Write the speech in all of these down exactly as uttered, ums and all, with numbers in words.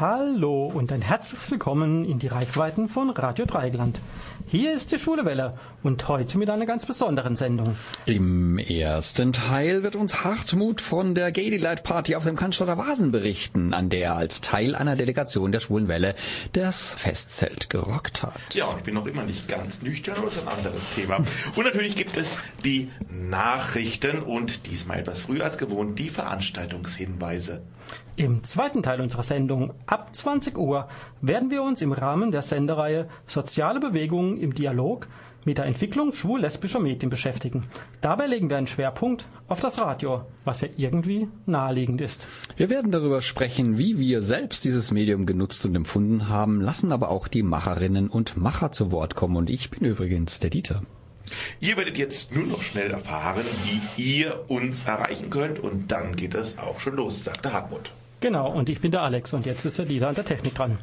Hallo und ein herzliches Willkommen in die Reichweiten von Radio Dreieckland. Hier ist die Schwule Welle und heute mit einer ganz besonderen Sendung. Im ersten Teil wird uns Hartmut von der Gay Delight Party auf dem Cannstatter Wasen berichten, an der er als Teil einer Delegation der Schwulen Welle das Festzelt gerockt hat. Ja, und ich bin noch immer nicht ganz nüchtern, aber das ist ein anderes Thema. Und natürlich gibt es die Nachrichten und diesmal etwas früher als gewohnt die Veranstaltungshinweise. Im zweiten Teil unserer Sendung ab zwanzig Uhr werden wir uns im Rahmen der Sendereihe Soziale Bewegungen im Dialog mit der Entwicklung schwul-lesbischer Medien beschäftigen. Dabei legen wir einen Schwerpunkt auf das Radio, was ja irgendwie naheliegend ist. Wir werden darüber sprechen, wie wir selbst dieses Medium genutzt und empfunden haben, lassen aber auch die Macherinnen und Macher zu Wort kommen. Und ich bin übrigens der Dieter. Ihr werdet jetzt nur noch schnell erfahren, wie ihr uns erreichen könnt und dann geht es auch schon los, sagte Hartmut. Genau, und ich bin der Alex und jetzt ist der Dieter an der Technik dran.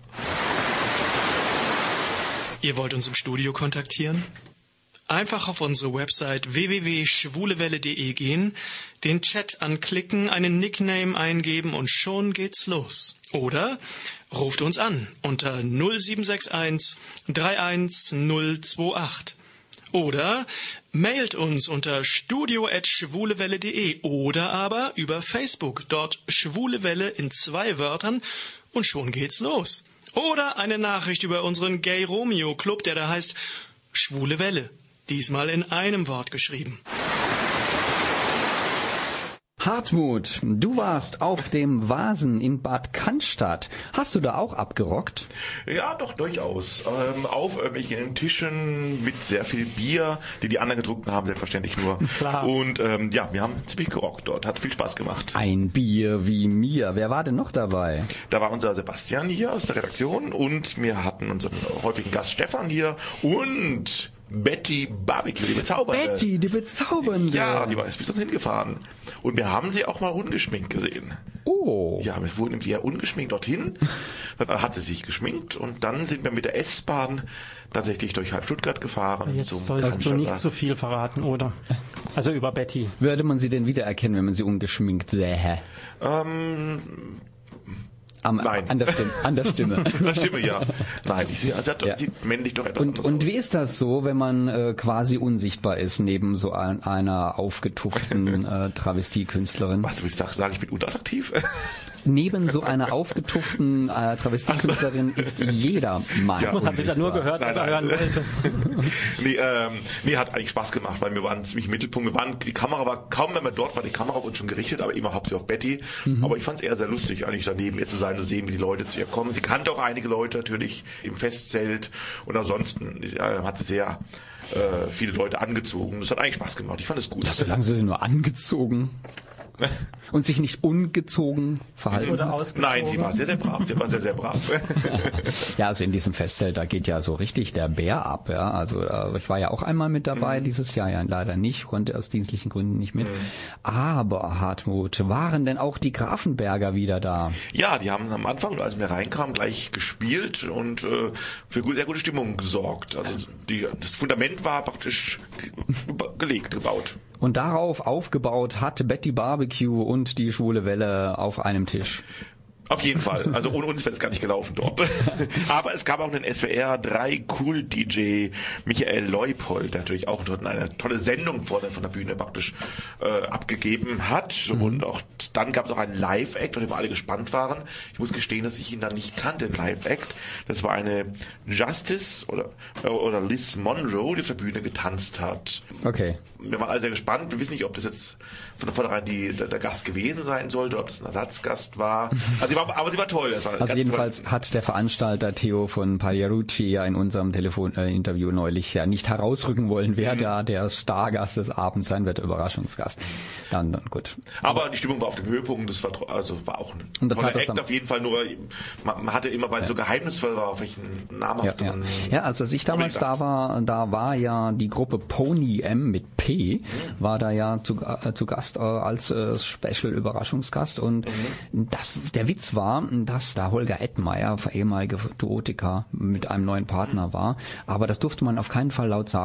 Ihr wollt uns im Studio kontaktieren? Einfach auf unsere Website w w w punkt schwulewelle punkt de gehen, den Chat anklicken, einen Nickname eingeben und schon geht's los. Oder ruft uns an unter null sieben sechs eins drei eins null zwei acht. Oder mailt uns unter studio at schwulewelle punkt de oder aber über Facebook, dort Schwulewelle in zwei Wörtern und schon geht's los. Oder eine Nachricht über unseren Gay Romeo Club, der da heißt Schwule Welle, diesmal in einem Wort geschrieben. Hartmut, du warst auf dem Vasen in Bad Cannstatt. Hast du da auch abgerockt? Ja, doch, durchaus. Ähm, auf irgendwelchen Tischen mit sehr viel Bier, die die anderen getrunken haben, selbstverständlich nur. Klar. Und ähm, ja, wir haben ziemlich gerockt dort. Hat viel Spaß gemacht. Ein Bier wie mir. Wer war denn noch dabei? Da war unser Sebastian hier aus der Redaktion und wir hatten unseren häufigen Gast Stefan hier und Betty Barbecue, die Bezaubernde. Betty, die Bezaubernde. Ja, die war jetzt bis uns hingefahren. Und wir haben sie auch mal ungeschminkt gesehen. Oh. Ja, wir wurden nämlich ja ungeschminkt dorthin. Dann hat sie sich geschminkt und dann sind wir mit der S-Bahn tatsächlich durch halb Stuttgart gefahren. Jetzt zum solltest du nicht zu viel verraten, oder? Also über Betty. Würde man sie denn wiedererkennen, wenn man sie ungeschminkt sähe? Ähm... Am, Nein. An der Stimme. An der Stimme. An der Stimme, ja. Nein, ich sehe, also Ja. sieht männlich doch etwas Und, anders und aus. wie ist das so, wenn man äh, quasi unsichtbar ist neben so ein, einer aufgetufften äh, Travestiekünstlerin? Was, ich sage, sag, ich bin unattraktiv? Neben so einer aufgetufften äh, Travestiekünstlerin ist jeder Mann. Ja, Man hat wieder nur gehört, was er hören wollte. nee, ähm, nee, hat eigentlich Spaß gemacht, weil wir waren ziemlich im Mittelpunkt. Wir waren, die Kamera war, kaum wenn wir dort war, die Kamera auf uns schon gerichtet, aber immer hauptsächlich auf Betty. Mhm. Aber ich fand es eher sehr lustig, eigentlich daneben ihr zu sein, zu sehen, wie die Leute zu ihr kommen. Sie kannte auch einige Leute natürlich im Festzelt und ansonsten äh, hat sie sehr äh, viele Leute angezogen. Das hat eigentlich Spaß gemacht. Ich fand es gut. Ja, solange sie sie nur angezogen und sich nicht ungezogen verhalten Oder hat. ausgezogen. Nein, sie war sehr, sehr brav. Sie war sehr, sehr brav. Ja, also in diesem Festzelt, da geht ja so richtig der Bär ab. Ja, also äh, ich war ja auch einmal mit dabei, mhm. dieses Jahr ja leider nicht, konnte aus dienstlichen Gründen nicht mit. Mhm. Aber Hartmut, waren denn auch die Grafenberger wieder da? Ja, die haben am Anfang, als wir reinkamen, gleich gespielt und äh, für sehr gute Stimmung gesorgt. Also die, das Fundament war praktisch gelegt, gebaut. Und darauf aufgebaut hat Betty Barbecue und die Schwule Welle auf einem Tisch. Auf jeden Fall. Also ohne uns wäre es gar nicht gelaufen dort. Aber es gab auch einen S W R drei Cool-D J, Michael Leupold, der natürlich auch dort eine tolle Sendung vor der, von der Bühne praktisch äh, abgegeben hat. Mhm. Und auch dann gab es auch einen Live-Act, auf den wir alle gespannt waren. Ich muss gestehen, dass ich ihn dann nicht kannte, den Live-Act. Das war eine Justice oder, oder Liz Monroe, die auf der Bühne getanzt hat. Okay. Wir waren alle sehr gespannt. Wir wissen nicht, ob das jetzt von vornherein die, der, der Gast gewesen sein sollte, ob das ein Ersatzgast war. Also sie war, aber sie war toll. Das war also jedenfalls toll. Hat der Veranstalter Theo von Pagliarucci ja in unserem Telefoninterview äh, neulich ja nicht herausrücken wollen, wer mhm. da der Stargast des Abends sein wird, Überraschungsgast. Dann, dann gut. Aber die Stimmung war auf dem Höhepunkt. Das war also war auch ein und toller Act auf jeden Fall. Nur man, man hatte immer, weil es ja. so geheimnisvoll war, auf welchen namhaften. Ja, ja. ja, als ich damals da war, da war ja die Gruppe Pony M mit P, mhm. war da ja zu, äh, zu Gast äh, als äh, Special-Überraschungsgast und mhm. das der Witz war, dass da Holger Ettmeier, ehemalige Duotiker, mit einem neuen Partner war, aber das durfte man auf keinen Fall laut sagen.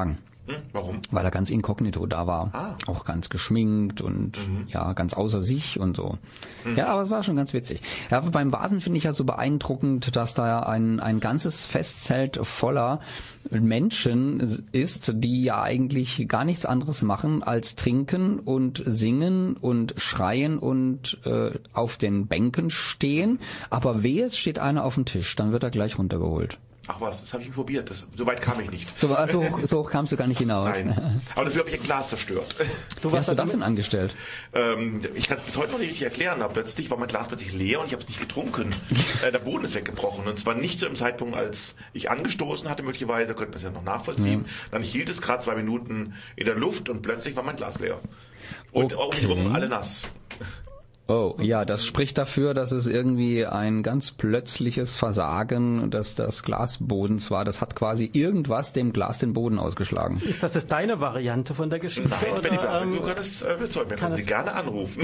Hm, warum? Weil er ganz inkognito da war. Ah. Auch ganz geschminkt und mhm. ja, ganz außer sich und so. Mhm. Ja, aber es war schon ganz witzig. Ja, beim Vasen finde ich ja so beeindruckend, dass da ein, ein ganzes Festzelt voller Menschen ist, die ja eigentlich gar nichts anderes machen als trinken und singen und schreien und äh, auf den Bänken stehen. Aber wehe, es steht einer auf dem Tisch, dann wird er gleich runtergeholt. Ach was, das habe ich probiert. Das, so weit kam ich nicht. So, so, hoch, so hoch kamst du gar nicht hinaus. Nein. Aber dafür habe ich ein Glas zerstört. Du, Wie hast du das denn angestellt? Ähm, ich kann es bis heute noch nicht richtig erklären. Aber plötzlich war mein Glas plötzlich leer und ich habe es nicht getrunken. äh, der Boden ist weggebrochen. Und zwar nicht zu dem Zeitpunkt, als ich angestoßen hatte, möglicherweise, könnte man es ja noch nachvollziehen. Ja. Dann hielt es gerade zwei Minuten in der Luft und plötzlich war mein Glas leer. Und okay. um mich herum alle nass. Oh, ja, das spricht dafür, dass es irgendwie ein ganz plötzliches Versagen des, des Glasbodens war. Das hat quasi irgendwas dem Glas den Boden ausgeschlagen. Ist das jetzt deine Variante von der Geschichte? Nein, oder, wenn die Barbecue ähm, kann es äh, bezeugen. Wir können Sie gerne anrufen.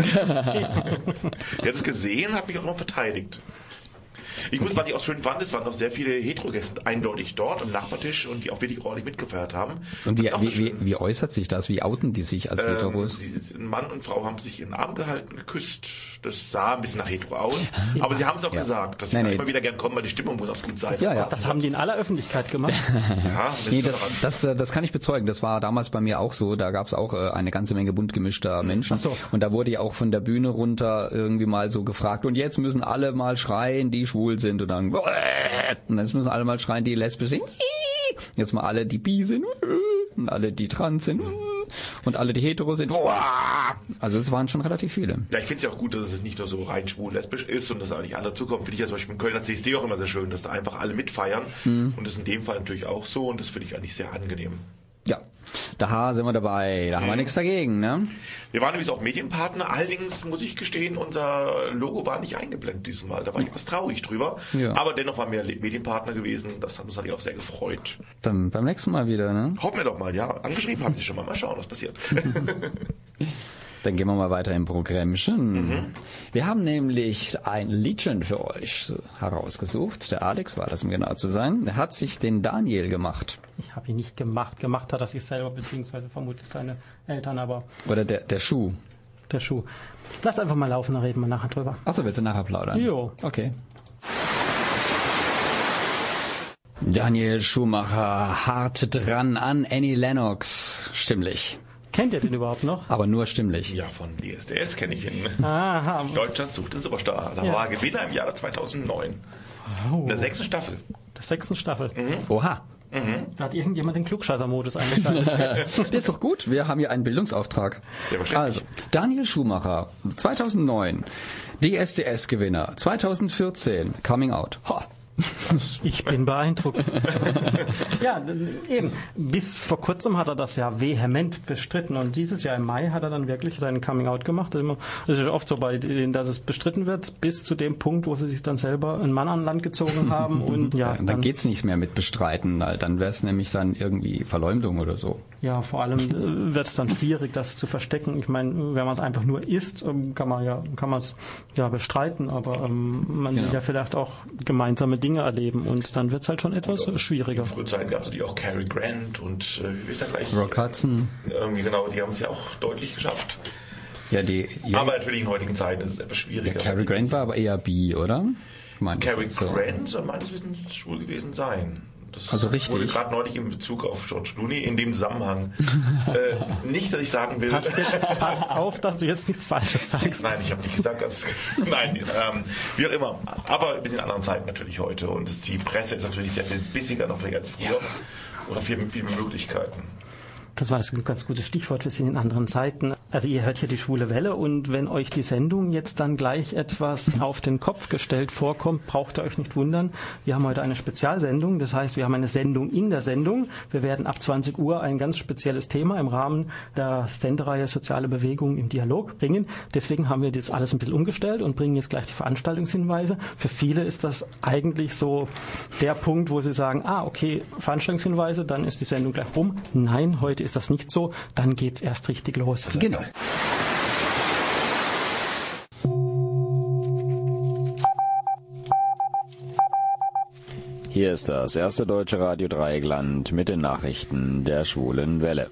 Die hat es gesehen, hat mich auch noch verteidigt. Ich muss, was ich auch schön fand, es waren noch sehr viele Hetero-Gäste eindeutig dort am Nachbartisch und die auch wirklich ordentlich mitgefeiert haben. Und wie, und wie, wie, wie äußert sich das? Wie outen die sich als ähm, Heteros? Sie, Mann und Frau haben sich in den Arm gehalten, geküsst. Das sah ein bisschen nach Hetero aus. Aber sie haben es auch ja. gesagt, dass sie nein, nee. immer immer wieder gern kommen, weil die Stimmung muss auch gut sein. Ja, ja. Das haben die in aller Öffentlichkeit gemacht. Ja, nee, das, das, das kann ich bezeugen. Das war damals bei mir auch so. Da gab es auch eine ganze Menge bunt gemischter Menschen. Ach so. Und da wurde ja auch von der Bühne runter irgendwie mal so gefragt, und jetzt müssen alle mal schreien, die schwul sind. Und dann, und jetzt müssen alle mal schreien, die lesbisch sind. Jetzt mal alle, die bi sind. Und alle, die trans sind. Und alle, die hetero sind. Also es waren schon relativ viele. Ja, ich finde es ja auch gut, dass es nicht nur so rein schwul-lesbisch ist und dass da nicht andere zukommen. Finde ich ja zum Beispiel im Kölner C S D auch immer sehr schön, dass da einfach alle mitfeiern. Mhm. Und das ist in dem Fall natürlich auch so und das finde ich eigentlich sehr angenehm. Ja, da sind wir dabei. Da haben wir nichts dagegen, ne? Wir waren übrigens auch Medienpartner. Allerdings muss ich gestehen, unser Logo war nicht eingeblendet dieses Mal. Da war ich etwas traurig drüber. Ja. Aber dennoch waren wir Medienpartner gewesen. Das hat uns natürlich auch sehr gefreut. Dann beim nächsten Mal wieder, ne? Hoffen wir doch mal, ja. Angeschrieben haben sie schon mal. Mal schauen, was passiert. Dann gehen wir mal weiter im Programmchen. Mhm. Wir haben nämlich ein Liedchen für euch herausgesucht. Der Alex war das, um genau zu sein. Der hat sich den Daniel gemacht. Ich habe ihn nicht gemacht. Gemacht hat er sich selber, beziehungsweise vermutlich seine Eltern, aber... Oder der, der Schuh. Der Schuh. Lass einfach mal laufen, dann reden wir nachher drüber. Achso, willst du nachher plaudern? Jo. Okay. Daniel Schumacher, hart dran an Annie Lennox. Stimmlich. Kennt ihr den überhaupt noch? Aber nur stimmlich. Ja, von D S D S kenne ich ihn. Aha. Deutschland sucht den Superstar. Da ja. war er Gewinner im Jahre zweitausendneun. Oh. In der sechsten Staffel. Der sechsten Staffel. Mhm. Oha. Mhm. Da hat irgendjemand den Klugscheißer-Modus eingeschaltet. Das ist doch gut. Wir haben hier einen Bildungsauftrag. Ja, also, Daniel Schumacher, zweitausendneun. D S D S-Gewinner. zweitausendvierzehn. Coming Out. Ha. Ich bin beeindruckt. Ja, eben. Bis vor kurzem hat er das ja vehement bestritten und dieses Jahr im Mai hat er dann wirklich seinen Coming-out gemacht. Das ist oft so bei denen, dass es bestritten wird, bis zu dem Punkt, wo sie sich dann selber einen Mann an Land gezogen haben. Und ja, ja, dann, dann geht's nicht mehr mit bestreiten, dann wäre es nämlich dann irgendwie Verleumdung oder so. Ja, vor allem wird es dann schwierig, das zu verstecken. Ich meine, wenn man es einfach nur isst, kann man ja, kann man es ja bestreiten, aber ähm, man genau. will ja vielleicht auch gemeinsame Dinge erleben und dann wird es halt schon etwas und, schwieriger. In früher Zeiten gab es natürlich auch Cary Grant und äh, wie ist er gleich? Rock Hudson. Irgendwie genau, die haben es ja auch deutlich geschafft. Ja, die. Ja, aber natürlich in heutigen Zeiten ist es etwas schwieriger. Ja, Cary Grant war aber eher bi, oder? Cary Grant soll meines Wissens schwul gewesen sein. Das also richtig. wurde gerade neulich in Bezug auf George Clooney in dem Zusammenhang. äh, nicht, dass ich sagen will... Pass, jetzt, pass auf, dass du jetzt nichts Falsches sagst. Nein, ich habe nicht gesagt, dass... Nein, ähm, wie auch immer. Aber ein bisschen in anderen Zeiten natürlich heute. Und das, die Presse ist natürlich sehr viel bissiger noch vielleicht als früher. Ja. Oder viel, viel mehr Möglichkeiten. Das war das ein ganz gutes Stichwort. Wir sind in anderen Zeiten. Also ihr hört hier die Schwule Welle und wenn euch die Sendung jetzt dann gleich etwas auf den Kopf gestellt vorkommt, braucht ihr euch nicht wundern. Wir haben heute eine Spezialsendung. Das heißt, wir haben eine Sendung in der Sendung. Wir werden ab zwanzig Uhr ein ganz spezielles Thema im Rahmen der Sendereihe Soziale Bewegung im Dialog bringen. Deswegen haben wir das alles ein bisschen umgestellt und bringen jetzt gleich die Veranstaltungshinweise. Für viele ist das eigentlich so der Punkt, wo sie sagen, ah, okay, Veranstaltungshinweise, dann ist die Sendung gleich rum. Nein, heute ist das nicht so, dann geht's erst richtig los. Genau. Hier ist das erste deutsche Radio Dreieckland mit den Nachrichten der Schwulen Welle.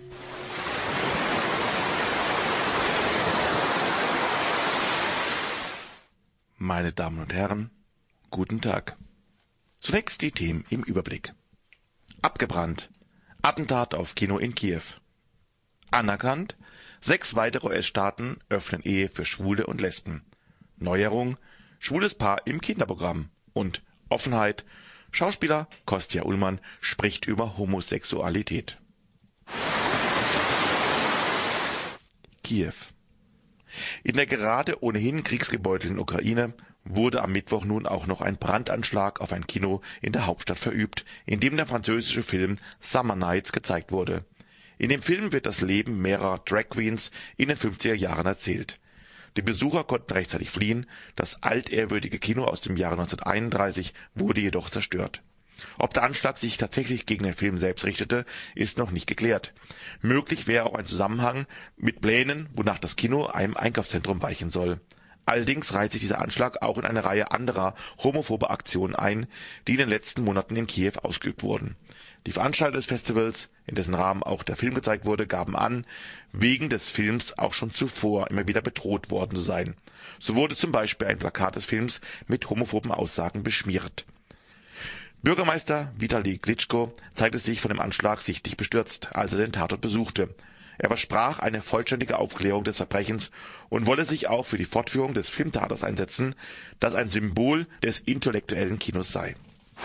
Meine Damen und Herren, guten Tag. Zunächst die Themen im Überblick. Abgebrannt. Attentat auf Kino in Kiew. Anerkannt. Sechs weitere U S-Staaten öffnen Ehe für Schwule und Lesben. Neuerung. Schwules Paar im Kinderprogramm. Und Offenheit. Schauspieler Kostja Ullmann spricht über Homosexualität. Kiew. In der gerade ohnehin kriegsgebeutelten Ukraine wurde am Mittwoch nun auch noch ein Brandanschlag auf ein Kino in der Hauptstadt verübt, in dem der französische Film Summer Nights gezeigt wurde. In dem Film wird das Leben mehrerer Drag Queens in den fünfziger Jahren erzählt. Die Besucher konnten rechtzeitig fliehen, das altehrwürdige Kino aus dem Jahre neunzehnhunderteinunddreißig wurde jedoch zerstört. Ob der Anschlag sich tatsächlich gegen den Film selbst richtete, ist noch nicht geklärt. Möglich wäre auch ein Zusammenhang mit Plänen, wonach das Kino einem Einkaufszentrum weichen soll. Allerdings reiht sich dieser Anschlag auch in eine Reihe anderer homophober Aktionen ein, die in den letzten Monaten in Kiew ausgeübt wurden. Die Veranstalter des Festivals, in dessen Rahmen auch der Film gezeigt wurde, gaben an, wegen des Films auch schon zuvor immer wieder bedroht worden zu sein. So wurde zum Beispiel ein Plakat des Films mit homophoben Aussagen beschmiert. Bürgermeister Vitali Klitschko zeigte sich von dem Anschlag sichtlich bestürzt, als er den Tatort besuchte. Er versprach eine vollständige Aufklärung des Verbrechens und wolle sich auch für die Fortführung des Filmtheaters einsetzen, das ein Symbol des intellektuellen Kinos sei.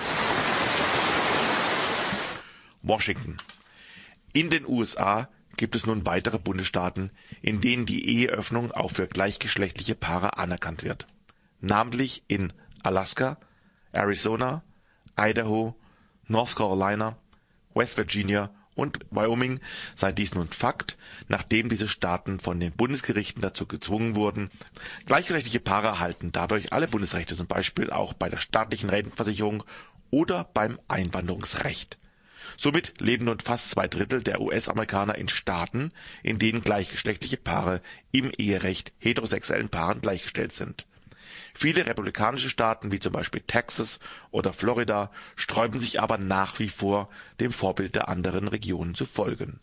Washington. In den U S A gibt es nun weitere Bundesstaaten, in denen die Eheöffnung auch für gleichgeschlechtliche Paare anerkannt wird. Namentlich in Alaska, Arizona, Idaho, North Carolina, West Virginia und Wyoming sei dies nun Fakt, nachdem diese Staaten von den Bundesgerichten dazu gezwungen wurden. Gleichgeschlechtliche Paare erhalten dadurch alle Bundesrechte, zum Beispiel auch bei der staatlichen Rentenversicherung oder beim Einwanderungsrecht. Somit leben nun fast zwei Drittel der U S-Amerikaner in Staaten, in denen gleichgeschlechtliche Paare im Eherecht heterosexuellen Paaren gleichgestellt sind. Viele republikanische Staaten, wie zum Beispiel Texas oder Florida, sträuben sich aber nach wie vor, dem Vorbild der anderen Regionen zu folgen.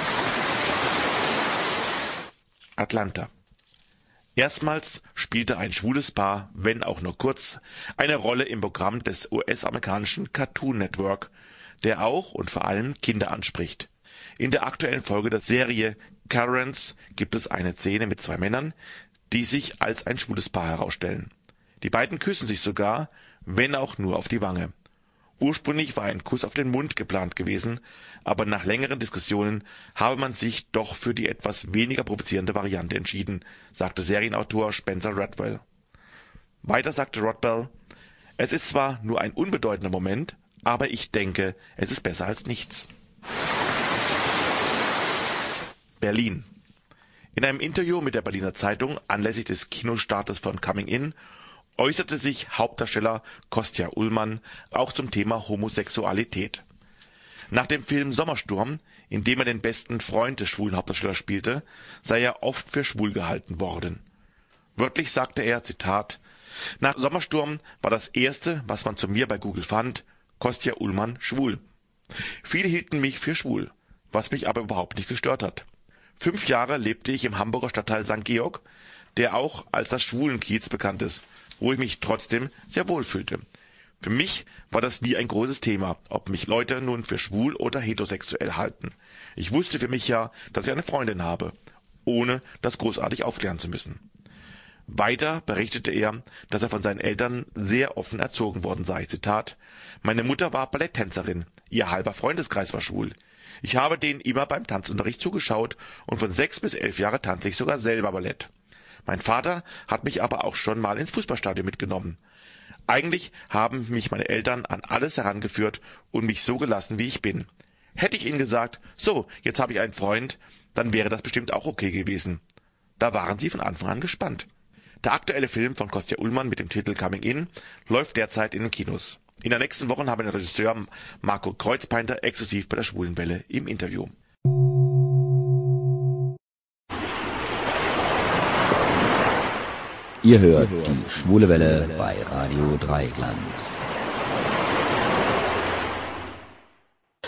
Atlanta. Erstmals spielte ein schwules Paar, wenn auch nur kurz, eine Rolle im Programm des U S-amerikanischen Cartoon Network, der auch und vor allem Kinder anspricht. In der aktuellen Folge der Serie Currents gibt es eine Szene mit zwei Männern, die sich als ein schwules Paar herausstellen. Die beiden küssen sich sogar, wenn auch nur auf die Wange. Ursprünglich war ein Kuss auf den Mund geplant gewesen, aber nach längeren Diskussionen habe man sich doch für die etwas weniger provozierende Variante entschieden, sagte Serienautor Spencer Radwell. Weiter sagte Rodwell, es ist zwar nur ein unbedeutender Moment, aber ich denke, es ist besser als nichts. Berlin. In einem Interview mit der Berliner Zeitung anlässlich des Kinostartes von Coming In äußerte sich Hauptdarsteller Kostja Ullmann auch zum Thema Homosexualität. Nach dem Film Sommersturm, in dem er den besten Freund des schwulen Hauptdarstellers spielte, sei er oft für schwul gehalten worden. Wörtlich sagte er, Zitat, nach Sommersturm war das erste, was man zu mir bei Google fand, Kostja Ullmann schwul. Viele hielten mich für schwul, was mich aber überhaupt nicht gestört hat. Fünf Jahre lebte ich im Hamburger Stadtteil Sankt Georg, der auch als das Schwulenkiez bekannt ist, wo ich mich trotzdem sehr wohl fühlte. Für mich war das nie ein großes Thema, ob mich Leute nun für schwul oder heterosexuell halten. Ich wusste für mich ja, dass ich eine Freundin habe, ohne das großartig aufklären zu müssen. Weiter berichtete er, dass er von seinen Eltern sehr offen erzogen worden sei. Zitat, meine Mutter war Balletttänzerin, ihr halber Freundeskreis war schwul. Ich habe denen immer beim Tanzunterricht zugeschaut und von sechs bis elf Jahre tanze ich sogar selber Ballett. Mein Vater hat mich aber auch schon mal ins Fußballstadion mitgenommen. Eigentlich haben mich meine Eltern an alles herangeführt und mich so gelassen, wie ich bin. Hätte ich ihnen gesagt, so, jetzt habe ich einen Freund, dann wäre das bestimmt auch okay gewesen. Da waren sie von Anfang an gespannt. Der aktuelle Film von Kostja Ullmann mit dem Titel Coming In läuft derzeit in den Kinos. In der nächsten Woche haben wir den Regisseur Marco Kreuzpainter exklusiv bei der Schwulenwelle im Interview. Ihr hört die Schwule Welle bei Radio Dreieckland.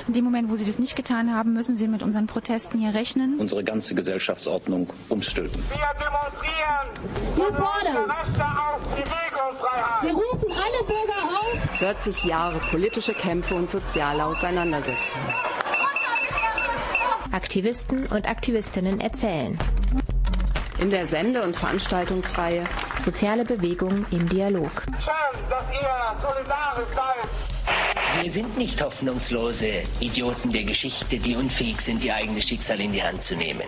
In dem Moment, wo sie das nicht getan haben, müssen sie mit unseren Protesten hier rechnen. Unsere ganze Gesellschaftsordnung umstülpen. Wir demonstrieren. Wir fordern. Rechte auf Bewegungsfreiheit. Wir rufen alle Bürger auf. vierzig Jahre politische Kämpfe und soziale Auseinandersetzungen. Aktivisten und Aktivistinnen erzählen. In der Sende- und Veranstaltungsreihe Soziale Bewegung im Dialog. Schön, dass ihr solidarisch seid. Wir sind nicht hoffnungslose Idioten der Geschichte, die unfähig sind, ihr eigenes Schicksal in die Hand zu nehmen.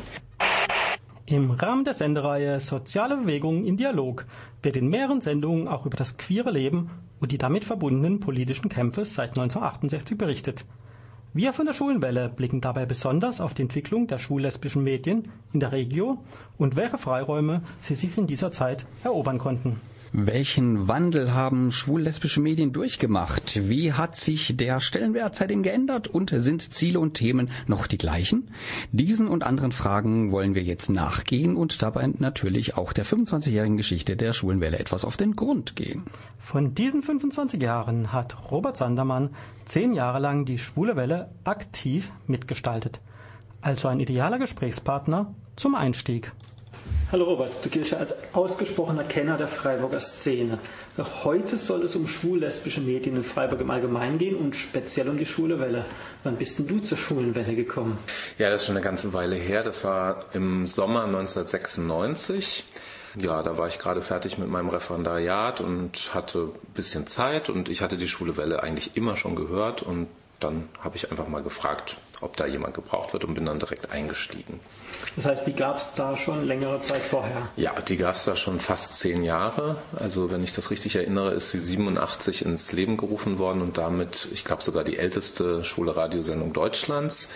Im Rahmen der Sendereihe Soziale Bewegung im Dialog wird in mehreren Sendungen auch über das queere Leben und die damit verbundenen politischen Kämpfe seit neunzehnhundertachtundsechzig berichtet. Wir von der Schwulenwelle blicken dabei besonders auf die Entwicklung der schwul-lesbischen Medien in der Regio und welche Freiräume sie sich in dieser Zeit erobern konnten. Welchen Wandel haben schwul-lesbische Medien durchgemacht? Wie hat sich der Stellenwert seitdem geändert und sind Ziele und Themen noch die gleichen? Diesen und anderen Fragen wollen wir jetzt nachgehen und dabei natürlich auch der fünfundzwanzigjährigen Geschichte der Schwulenwelle etwas auf den Grund gehen. Von diesen fünfundzwanzig Jahren hat Robert Sandermann zehn Jahre lang die Schwule Welle aktiv mitgestaltet. Also ein idealer Gesprächspartner zum Einstieg. Hallo Robert, du giltst ja als ausgesprochener Kenner der Freiburger Szene. Heute soll es um schwul-lesbische Medien in Freiburg im Allgemeinen gehen und speziell um die Schwule Welle. Wann bist denn du zur Schwulen Welle gekommen? Ja, das ist schon eine ganze Weile her. Das war im Sommer neunzehnhundertsechsundneunzig. Ja, da war ich gerade fertig mit meinem Referendariat und hatte ein bisschen Zeit und ich hatte die Schwule Welle eigentlich immer schon gehört und dann habe ich einfach mal gefragt, ob da jemand gebraucht wird und bin dann direkt eingestiegen. Das heißt, die gab es da schon längere Zeit vorher? Ja, die gab es da schon fast zehn Jahre. Also wenn ich das richtig erinnere, ist sie siebenundachtzig ins Leben gerufen worden und damit, ich glaube, sogar die älteste schwule Radiosendung Deutschlands.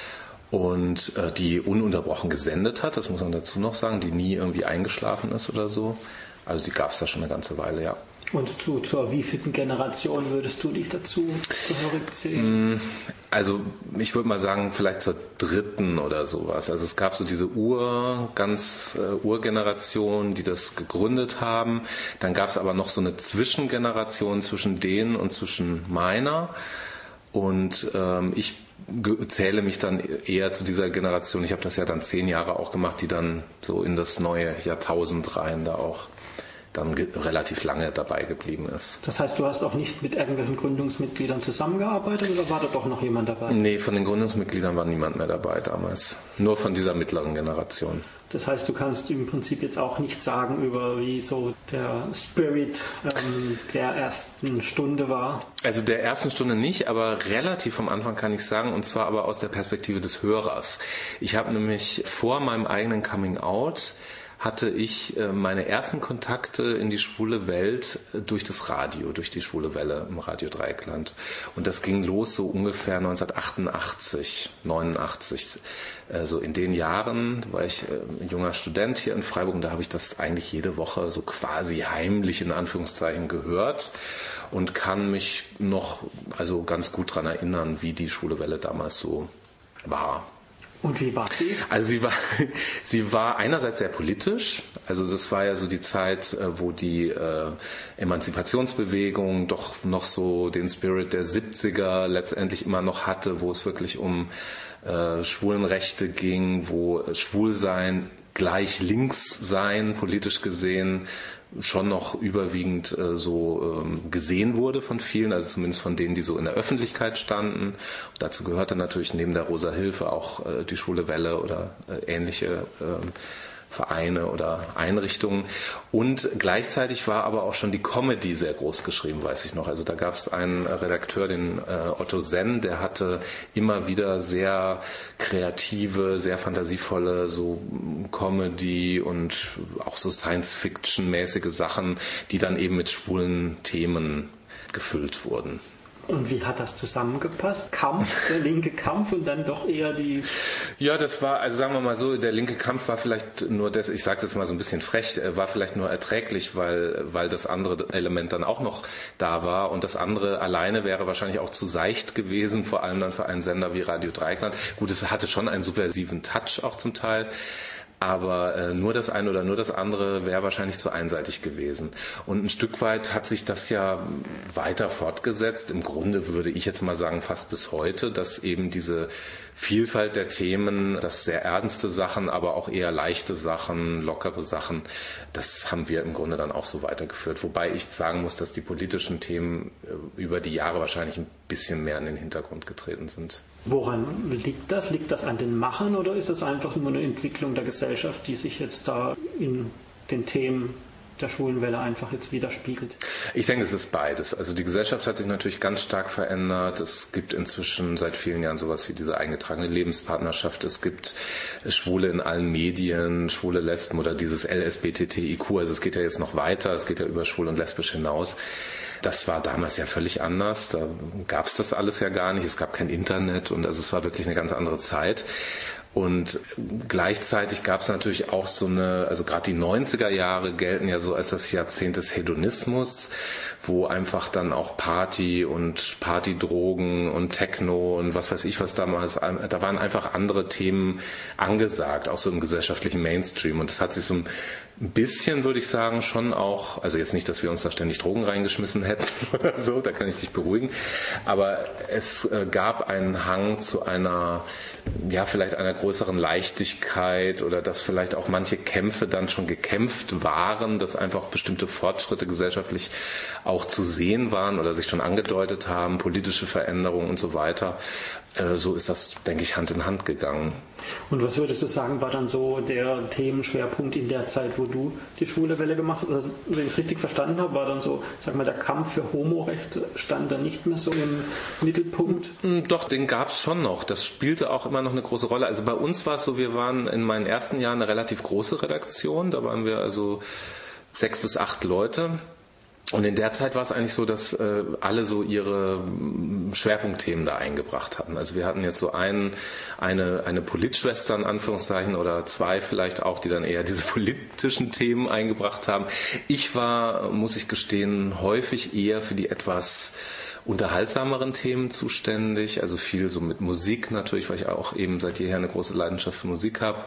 Und äh, die ununterbrochen gesendet hat, das muss man dazu noch sagen, die nie irgendwie eingeschlafen ist oder so. Also die gab es da schon eine ganze Weile, ja. Und zu, zur wievielten Generation würdest du dich dazu gehörig zählen? Also ich würde mal sagen, vielleicht zur dritten oder sowas. Also es gab so diese Ur, ganz äh, Urgeneration, die das gegründet haben. Dann gab es aber noch so eine Zwischengeneration zwischen denen und zwischen meiner. Und ähm, ich zähle mich dann eher zu dieser Generation. Ich habe das ja dann zehn Jahre auch gemacht, die dann so in das neue Jahrtausend rein da auch dann ge- relativ lange dabei geblieben ist. Das heißt, du hast auch nicht mit irgendwelchen Gründungsmitgliedern zusammengearbeitet oder war da doch noch jemand dabei? Nee, von den Gründungsmitgliedern war niemand mehr dabei damals. Nur von dieser mittleren Generation. Das heißt, du kannst im Prinzip jetzt auch nicht sagen, über wie so der Spirit ähm, der ersten Stunde war? Also der ersten Stunde nicht, aber relativ am Anfang kann ich sagen, und zwar aber aus der Perspektive des Hörers. Ich habe nämlich vor meinem eigenen Coming-out hatte ich meine ersten Kontakte in die schwule Welt durch das Radio, durch die Schwule Welle im Radio Dreieckland. Und das ging los so ungefähr neunzehnhundertachtundachtzig, neunundachtzig. Also in den Jahren war ich ein junger Student hier in Freiburg und da habe ich das eigentlich jede Woche so quasi heimlich in Anführungszeichen gehört und kann mich noch also ganz gut daran erinnern, wie die Schwule Welle damals so war. Und wie war sie? Also sie war, sie war einerseits sehr politisch. Also das war ja so die Zeit, wo die äh, Emanzipationsbewegung doch noch so den Spirit der siebziger letztendlich immer noch hatte, wo es wirklich um äh, Schwulenrechte ging, wo Schwulsein gleich links sein, politisch gesehen, schon noch überwiegend äh, so ähm, gesehen wurde von vielen, also zumindest von denen, die so in der Öffentlichkeit standen. Und dazu gehörte natürlich neben der Rosa Hilfe auch äh, die Schwule Welle oder äh, ähnliche äh, Vereine oder Einrichtungen. Und gleichzeitig war aber auch schon die Comedy sehr groß geschrieben, weiß ich noch. Also da gab es einen Redakteur, den äh, Otto Senn, der hatte immer wieder sehr kreative, sehr fantasievolle so Comedy und auch so Science-Fiction-mäßige Sachen, die dann eben mit schwulen Themen gefüllt wurden. Und wie hat das zusammengepasst? Kampf, der linke Kampf und dann doch eher die... Ja, das war, also sagen wir mal so, der linke Kampf war vielleicht nur, das, ich sage das mal so ein bisschen frech, war vielleicht nur erträglich, weil, weil das andere Element dann auch noch da war und das andere alleine wäre wahrscheinlich auch zu seicht gewesen, vor allem dann für einen Sender wie Radio Dreieckland. Gut, es hatte schon einen subversiven Touch auch zum Teil. aber äh, nur das eine oder nur das andere wäre wahrscheinlich zu einseitig gewesen. Und ein Stück weit hat sich das ja weiter fortgesetzt. Im Grunde würde ich jetzt mal sagen, fast bis heute, dass eben diese Vielfalt der Themen, dass sehr ernste Sachen, aber auch eher leichte Sachen, lockere Sachen, das haben wir im Grunde dann auch so weitergeführt. Wobei ich sagen muss, dass die politischen Themen über die Jahre wahrscheinlich ein bisschen mehr in den Hintergrund getreten sind. Woran liegt das? Liegt das an den Machern oder ist das einfach nur eine Entwicklung der Gesellschaft, die sich jetzt da in den Themen der Schwulenwelle einfach jetzt widerspiegelt? Ich denke, es ist beides. Also die Gesellschaft hat sich natürlich ganz stark verändert. Es gibt inzwischen seit vielen Jahren sowas wie diese eingetragene Lebenspartnerschaft. Es gibt Schwule in allen Medien, schwule Lesben oder dieses L S B T T I Q. Also es geht ja jetzt noch weiter, es geht ja über schwul und lesbisch hinaus. Das war damals ja völlig anders. Da gab es das alles ja gar nicht. Es gab kein Internet und also es war wirklich eine ganz andere Zeit. Und gleichzeitig gab es natürlich auch so eine, also gerade die neunziger Jahre gelten ja so als das Jahrzehnt des Hedonismus, wo einfach dann auch Party und Partydrogen und Techno und was weiß ich was damals, da waren einfach andere Themen angesagt, auch so im gesellschaftlichen Mainstream. Und das hat sich so ein bisschen, würde ich sagen, schon auch, also jetzt nicht, dass wir uns da ständig Drogen reingeschmissen hätten oder so, da kann ich dich beruhigen, aber es gab einen Hang zu einer, ja, vielleicht einer größeren Leichtigkeit oder dass vielleicht auch manche Kämpfe dann schon gekämpft waren, dass einfach bestimmte Fortschritte gesellschaftlich auch zu sehen waren oder sich schon angedeutet haben, politische Veränderungen und so weiter. So ist das, denke ich, Hand in Hand gegangen. Und was würdest du sagen, war dann so der Themenschwerpunkt in der Zeit, wo du die schwule Welle gemacht hast? Also, wenn ich es richtig verstanden habe, war dann so, sag mal, der Kampf für Homorechte stand da nicht mehr so im Mittelpunkt? Doch, den gab es schon noch. Das spielte auch immer noch eine große Rolle. Also bei uns war es so, wir waren in meinen ersten Jahren eine relativ große Redaktion. Da waren wir also sechs bis acht Leute. Und in der Zeit war es eigentlich so, dass äh, alle so ihre Schwerpunktthemen da eingebracht hatten. Also wir hatten jetzt so ein, eine, eine Politschwester in Anführungszeichen oder zwei vielleicht auch, die dann eher diese politischen Themen eingebracht haben. Ich war, muss ich gestehen, häufig eher für die etwas unterhaltsameren Themen zuständig. Also viel so mit Musik natürlich, weil ich auch eben seit jeher eine große Leidenschaft für Musik habe.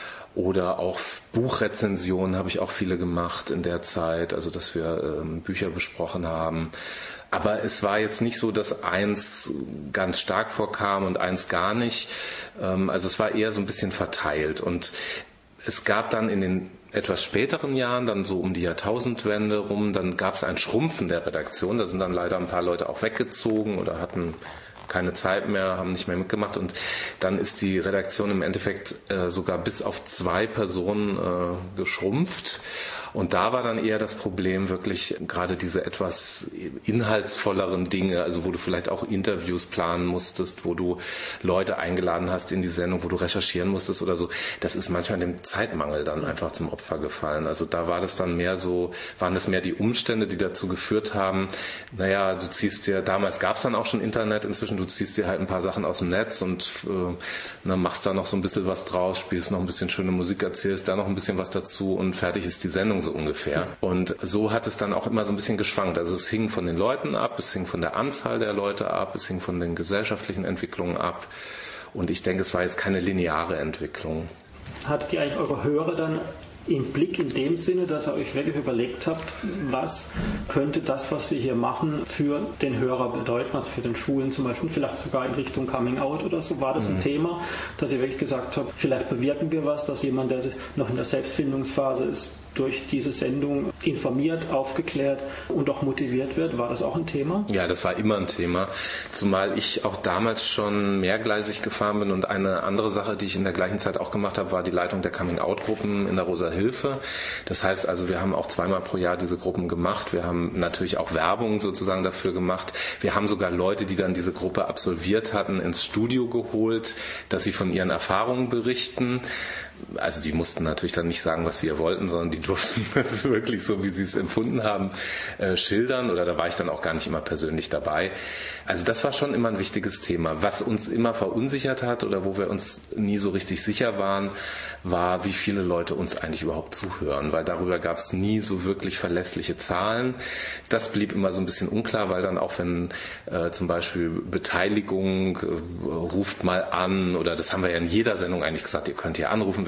Oder auch Buchrezensionen habe ich auch viele gemacht in der Zeit, also dass wir ähm, Bücher besprochen haben. Aber es war jetzt nicht so, dass eins ganz stark vorkam und eins gar nicht. Ähm, also es war eher so ein bisschen verteilt. Und es gab dann in den etwas späteren Jahren, dann so um die Jahrtausendwende rum, dann gab es ein Schrumpfen der Redaktion. Da sind dann leider ein paar Leute auch weggezogen oder hatten keine Zeit mehr, haben nicht mehr mitgemacht und dann ist die Redaktion im Endeffekt äh, sogar bis auf zwei Personen äh, geschrumpft. Und da war dann eher das Problem wirklich gerade diese etwas inhaltsvolleren Dinge, also wo du vielleicht auch Interviews planen musstest, wo du Leute eingeladen hast in die Sendung, wo du recherchieren musstest oder so. Das ist manchmal dem Zeitmangel dann einfach zum Opfer gefallen. Also da war das dann mehr so, waren das mehr die Umstände, die dazu geführt haben, naja, du ziehst dir, damals gab es dann auch schon Internet, inzwischen du ziehst dir halt ein paar Sachen aus dem Netz und äh, na, machst da noch so ein bisschen was draus, spielst noch ein bisschen schöne Musik, erzählst da noch ein bisschen was dazu und fertig ist die Sendung so ungefähr. Und so hat es dann auch immer so ein bisschen geschwankt. Also es hing von den Leuten ab, es hing von der Anzahl der Leute ab, es hing von den gesellschaftlichen Entwicklungen ab. Und ich denke, es war jetzt keine lineare Entwicklung. Hattet ihr eigentlich eure Hörer dann im Blick in dem Sinne, dass ihr euch wirklich überlegt habt, was könnte das, was wir hier machen, für den Hörer bedeuten, also für den Schwulen zum Beispiel, vielleicht sogar in Richtung Coming Out oder so, war das ein mhm. Thema, dass ihr wirklich gesagt habt, vielleicht bewirken wir was, dass jemand, der noch in der Selbstfindungsphase ist, durch diese Sendung informiert, aufgeklärt und auch motiviert wird. War das auch ein Thema? Ja, das war immer ein Thema, zumal ich auch damals schon mehrgleisig gefahren bin und eine andere Sache, die ich in der gleichen Zeit auch gemacht habe, war die Leitung der Coming-out-Gruppen in der Rosa Hilfe. Das heißt also, wir haben auch zweimal pro Jahr diese Gruppen gemacht. Wir haben natürlich auch Werbung sozusagen dafür gemacht. Wir haben sogar Leute, die dann diese Gruppe absolviert hatten, ins Studio geholt, dass sie von ihren Erfahrungen berichten. Also die mussten natürlich dann nicht sagen, was wir wollten, sondern die durften das wirklich so, wie sie es empfunden haben, äh, schildern. Oder da war ich dann auch gar nicht immer persönlich dabei. Also das war schon immer ein wichtiges Thema. Was uns immer verunsichert hat oder wo wir uns nie so richtig sicher waren, war, wie viele Leute uns eigentlich überhaupt zuhören. Weil darüber gab es nie so wirklich verlässliche Zahlen. Das blieb immer so ein bisschen unklar, weil dann auch wenn äh, zum Beispiel Beteiligung äh, ruft mal an, oder das haben wir ja in jeder Sendung eigentlich gesagt, ihr könnt hier anrufen,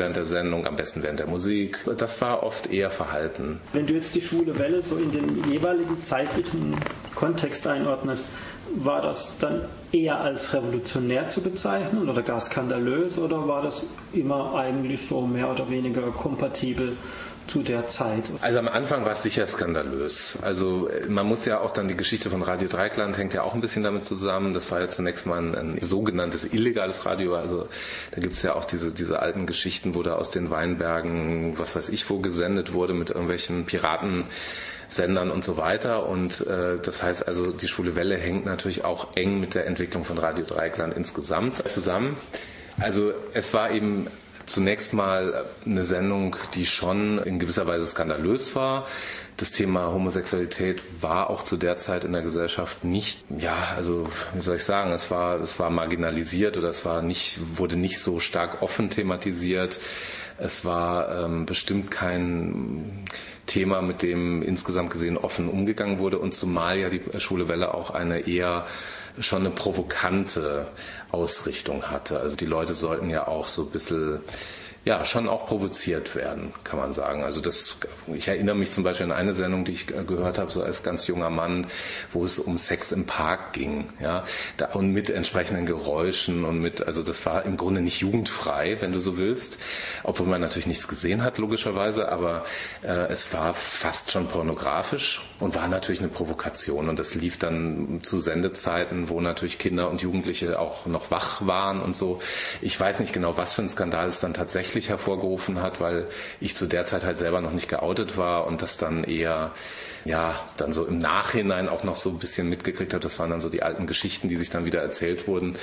während der Sendung, am besten während der Musik. Das war oft eher verhalten. Wenn du jetzt die Schwule Welle so in den jeweiligen zeitlichen Kontext einordnest, war das dann eher als revolutionär zu bezeichnen oder gar skandalös oder war das immer eigentlich so mehr oder weniger kompatibel zu der Zeit? Also am Anfang war es sicher skandalös. Also man muss ja auch dann, die Geschichte von Radio Dreieckland hängt ja auch ein bisschen damit zusammen. Das war ja zunächst mal ein, ein sogenanntes illegales Radio. Also da gibt es ja auch diese, diese alten Geschichten, wo da aus den Weinbergen, was weiß ich wo, gesendet wurde mit irgendwelchen Piratensendern und so weiter. Und äh, das heißt also, die Schwule Welle hängt natürlich auch eng mit der Entwicklung von Radio Dreieckland insgesamt zusammen. Also es war eben zunächst mal eine Sendung, die schon in gewisser Weise skandalös war. Das Thema Homosexualität war auch zu der Zeit in der Gesellschaft nicht, ja, also wie soll ich sagen, es war, es war marginalisiert oder es war nicht, wurde nicht so stark offen thematisiert. Es war ähm, bestimmt kein Thema, mit dem insgesamt gesehen offen umgegangen wurde und zumal ja die Schwule Welle auch eine eher schon eine provokante Ausrichtung hatte. Also die Leute sollten ja auch so ein bisschen, ja, schon auch provoziert werden, kann man sagen. Also das, ich erinnere mich zum Beispiel an eine Sendung, die ich gehört habe, so als ganz junger Mann, wo es um Sex im Park ging, ja, da, und mit entsprechenden Geräuschen und mit, also das war im Grunde nicht jugendfrei, wenn du so willst, obwohl man natürlich nichts gesehen hat, logischerweise, aber äh, es war fast schon pornografisch und war natürlich eine Provokation und das lief dann zu Sendezeiten, wo natürlich Kinder und Jugendliche auch noch wach waren und so. Ich weiß nicht genau, was für ein Skandal es dann tatsächlich hervorgerufen hat, weil ich zu der Zeit halt selber noch nicht geoutet war und das dann eher, ja, dann so im Nachhinein auch noch so ein bisschen mitgekriegt habe. Das waren dann so die alten Geschichten, die sich dann wieder erzählt wurden.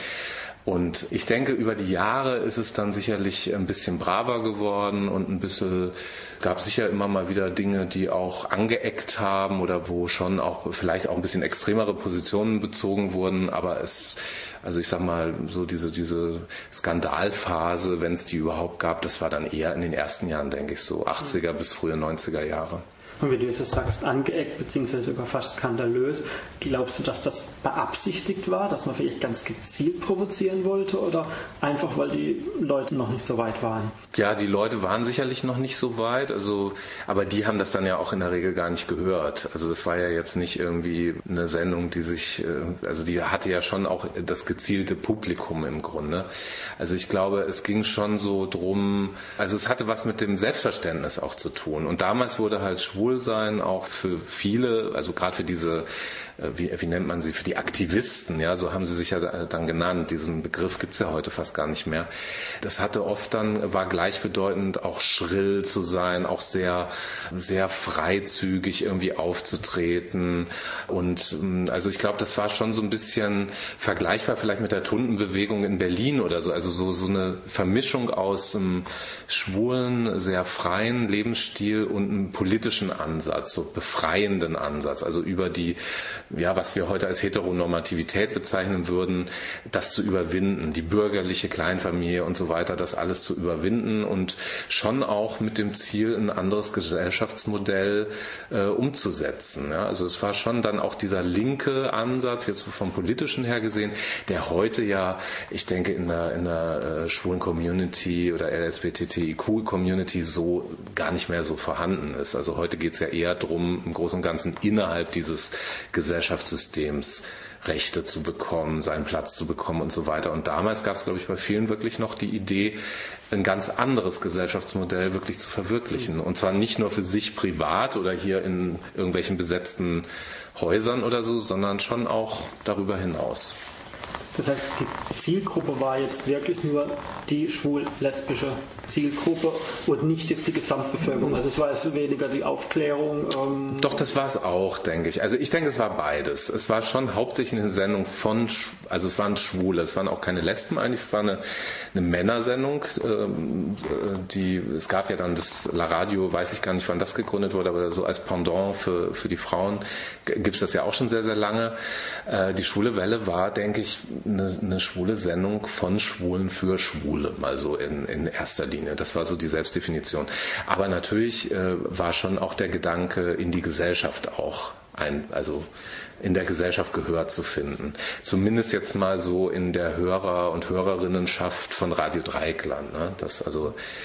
Und ich denke, über die Jahre ist es dann sicherlich ein bisschen braver geworden und ein bisschen, gab sicher immer mal wieder Dinge, die auch angeeckt haben oder wo schon auch vielleicht auch ein bisschen extremere Positionen bezogen wurden, aber es, also ich sag mal, so diese, diese Skandalphase, wenn es die überhaupt gab, das war dann eher in den ersten Jahren, denke ich, so achtziger bis frühe neunziger Jahre. Und wie du jetzt sagst, angeeckt bzw. sogar fast skandalös, glaubst du, dass das beabsichtigt war, dass man vielleicht ganz gezielt provozieren wollte oder einfach, weil die Leute noch nicht so weit waren? Ja, die Leute waren sicherlich noch nicht so weit, also, aber die haben das dann ja auch in der Regel gar nicht gehört. Also das war ja jetzt nicht irgendwie eine Sendung, die sich, also die hatte ja schon auch das gezielte Publikum im Grunde. Also ich glaube, es ging schon so drum, also es hatte was mit dem Selbstverständnis auch zu tun. Und damals wurde halt schwul sein, auch für viele, also gerade für diese, wie, wie nennt man sie, für die Aktivisten, ja, so haben sie sich ja dann genannt, diesen Begriff gibt's ja heute fast gar nicht mehr. Das hatte oft dann, war gleichbedeutend auch schrill zu sein, auch sehr, sehr freizügig irgendwie aufzutreten und also ich glaube, das war schon so ein bisschen vergleichbar vielleicht mit der Tundenbewegung in Berlin oder so, also so, so eine Vermischung aus einem schwulen, sehr freien Lebensstil und einem politischen Ansatz, so befreienden Ansatz, also über die, ja, was wir heute als Heteronormativität bezeichnen würden, das zu überwinden, die bürgerliche Kleinfamilie und so weiter, das alles zu überwinden und schon auch mit dem Ziel, ein anderes Gesellschaftsmodell äh, umzusetzen. Ja, also es war schon dann auch dieser linke Ansatz, jetzt so vom Politischen her gesehen, der heute ja, ich denke, in der, in der äh, schwulen Community oder L S B T T I Q-Community so gar nicht mehr so vorhanden ist. Also heute geht es ja eher darum, im Großen und Ganzen innerhalb dieses Gesellschaftssystems Rechte zu bekommen, seinen Platz zu bekommen und so weiter. Und damals gab es, glaube ich, bei vielen wirklich noch die Idee, ein ganz anderes Gesellschaftsmodell wirklich zu verwirklichen. Und zwar nicht nur für sich privat oder hier in irgendwelchen besetzten Häusern oder so, sondern schon auch darüber hinaus. Das heißt, die Zielgruppe war jetzt wirklich nur die schwul-lesbische Zielgruppe und nicht jetzt die Gesamtbevölkerung. Also es war jetzt weniger die Aufklärung. Ähm Doch, das war es auch, denke ich. Also ich denke, es war beides. Es war schon hauptsächlich eine Sendung von, also es waren Schwule, es waren auch keine Lesben eigentlich, es war eine, eine Männersendung. Ähm, die, es gab ja dann das La Radio, weiß ich gar nicht, wann das gegründet wurde, aber so als Pendant für, für die Frauen gibt es das ja auch schon sehr, sehr lange. Äh, die Schwule Welle war, denke ich, eine, eine schwule Sendung von Schwulen für Schwule, mal so in, in erster Linie. Das war so die Selbstdefinition. Aber natürlich äh, war schon auch der Gedanke, in die Gesellschaft auch ein, also in der Gesellschaft Gehör zu finden. Zumindest jetzt mal so in der Hörer- und Hörerinnenschaft von Radio Dreieckland. Ne? Das also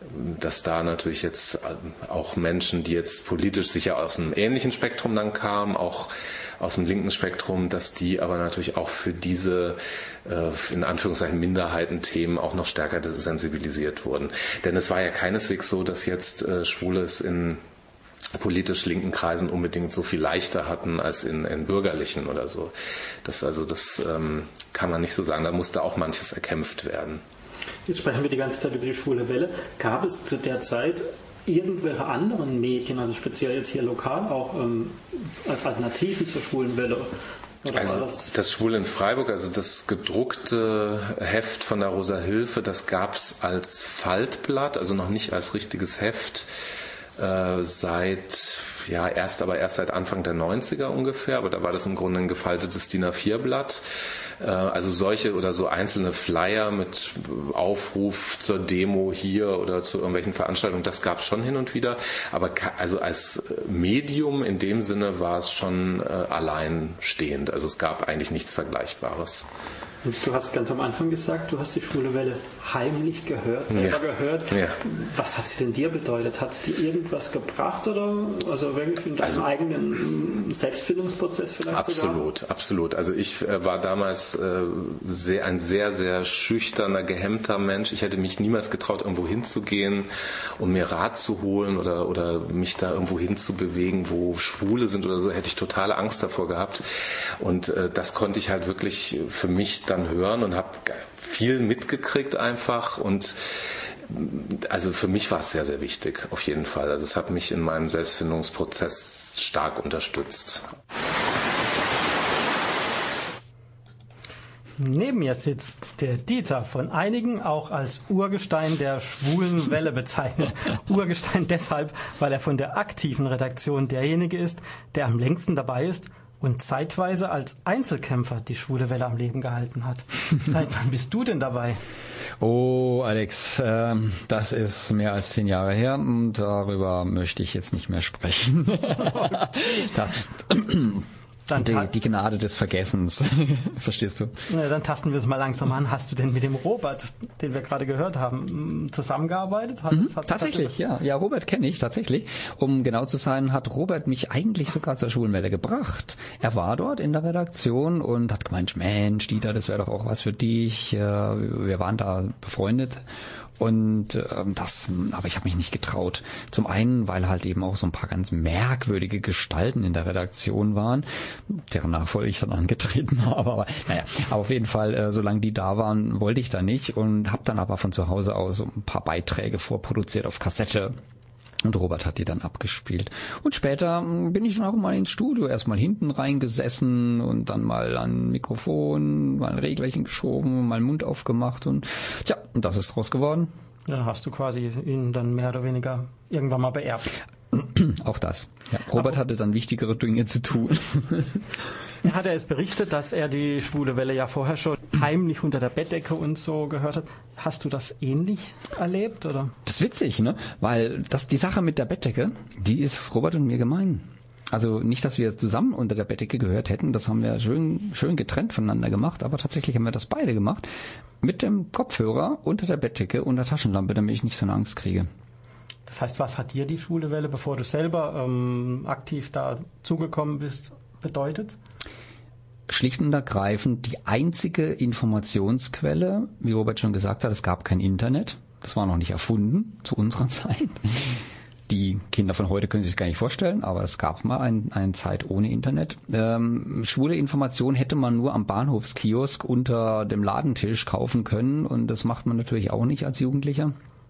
dass da natürlich jetzt auch Menschen, die jetzt politisch sicher aus einem ähnlichen Spektrum dann kamen, auch aus dem linken Spektrum, dass die aber natürlich auch für diese äh, in Anführungszeichen Minderheitenthemen auch noch stärker sensibilisiert wurden. Denn es war ja keineswegs so, dass jetzt äh, Schwule es in politisch linken Kreisen unbedingt so viel leichter hatten als in, in bürgerlichen oder so. Das also das ähm, kann man nicht so sagen. Da musste auch manches erkämpft werden. Jetzt sprechen wir die ganze Zeit über die Schwule Welle. Gab es zu der Zeit irgendwelche anderen Medien, also speziell jetzt hier lokal auch ähm, als Alternativen zur Schwulen Welle? Oder also das, das Schwule in Freiburg, also das gedruckte Heft von der Rosa Hilfe, das gab es als Faltblatt, also noch nicht als richtiges Heft, äh, seit, ja erst aber erst seit Anfang der neunziger ungefähr, aber da war das im Grunde ein gefaltetes D I N A vier Blatt. Also solche oder so einzelne Flyer mit Aufruf zur Demo hier oder zu irgendwelchen Veranstaltungen, das gab es schon hin und wieder. Aber also als Medium in dem Sinne war es schon äh, alleinstehend. Also es gab eigentlich nichts Vergleichbares. Und du hast ganz am Anfang gesagt, du hast die Schwule Welle heimlich gehört, selber ja. gehört. Ja. Was hat sie denn dir bedeutet? Hat sie dir irgendwas gebracht oder also wirklich in deinem also, eigenen Selbstfindungsprozess vielleicht absolut, sogar? Absolut. Also ich äh, war damals äh, sehr, ein sehr, sehr schüchterner, gehemmter Mensch. Ich hätte mich niemals getraut, irgendwo hinzugehen und mir Rat zu holen oder, oder mich da irgendwo hinzubewegen, wo Schwule sind oder so. Hätte ich totale Angst davor gehabt. Und äh, das konnte ich halt wirklich für mich dann hören und habe viel mitgekriegt einfach und also für mich war es sehr, sehr wichtig, auf jeden Fall. Also es hat mich in meinem Selbstfindungsprozess stark unterstützt. Neben mir sitzt der Dieter, von einigen auch als Urgestein der Schwulen Welle bezeichnet. Urgestein deshalb, weil er von der aktiven Redaktion derjenige ist, der am längsten dabei ist und zeitweise als Einzelkämpfer die Schwule Welle am Leben gehalten hat. Seit wann bist du denn dabei? Oh, Alex, äh, das ist mehr als zehn Jahre her und darüber möchte ich jetzt nicht mehr sprechen. da, Dann die, die Gnade des Vergessens, verstehst du? Ja, dann tasten wir es mal langsam an. Hast du denn mit dem Robert, den wir gerade gehört haben, zusammengearbeitet? Hat, mhm, hat, tatsächlich, hat ja. Ja, Robert kenne ich tatsächlich. Um genau zu sein, hat Robert mich eigentlich sogar zur Schwulen Welle gebracht. Er war dort in der Redaktion und hat gemeint, Mensch, Dieter, das wäre doch auch was für dich. Wir waren da befreundet. Und ähm, das, aber ich habe mich nicht getraut. Zum einen, weil halt eben auch so ein paar ganz merkwürdige Gestalten in der Redaktion waren, deren Nachfolge ich dann angetreten habe. Aber naja, aber auf jeden Fall, äh, solange die da waren, wollte ich da nicht und habe dann aber von zu Hause aus so ein paar Beiträge vorproduziert auf Kassette. Und Robert hat die dann abgespielt. Und später bin ich dann auch mal ins Studio, erstmal hinten reingesessen und dann mal an Mikrofon, mal ein Reglerchen geschoben, mal den Mund aufgemacht und tja, und das ist draus geworden. Dann hast du quasi ihn dann mehr oder weniger irgendwann mal beerbt. Auch das. Ja, Robert Aber hatte dann wichtigere Dinge zu tun. Hat er es berichtet, dass er die Schwule Welle ja vorher schon heimlich unter der Bettdecke und so gehört hat. Hast du das ähnlich erlebt, oder? Das ist witzig, ne? Weil das, die Sache mit der Bettdecke, die ist Robert und mir gemein. Also nicht, dass wir zusammen unter der Bettdecke gehört hätten, das haben wir schön, schön getrennt voneinander gemacht, aber tatsächlich haben wir das beide gemacht. Mit dem Kopfhörer unter der Bettdecke und der Taschenlampe, damit ich nicht so eine Angst kriege. Das heißt, was hat dir die Schwule Welle, bevor du selber ähm, aktiv da zugekommen bist, bedeutet? Schlicht und ergreifend die einzige Informationsquelle, wie Robert schon gesagt hat, es gab kein Internet. Das war noch nicht erfunden zu unserer Zeit. Die Kinder von heute können sich das gar nicht vorstellen, aber es gab mal ein, eine Zeit ohne Internet. Ähm, schwule Informationen hätte man nur am Bahnhofskiosk unter dem Ladentisch kaufen können und das macht man natürlich auch nicht als Jugendlicher.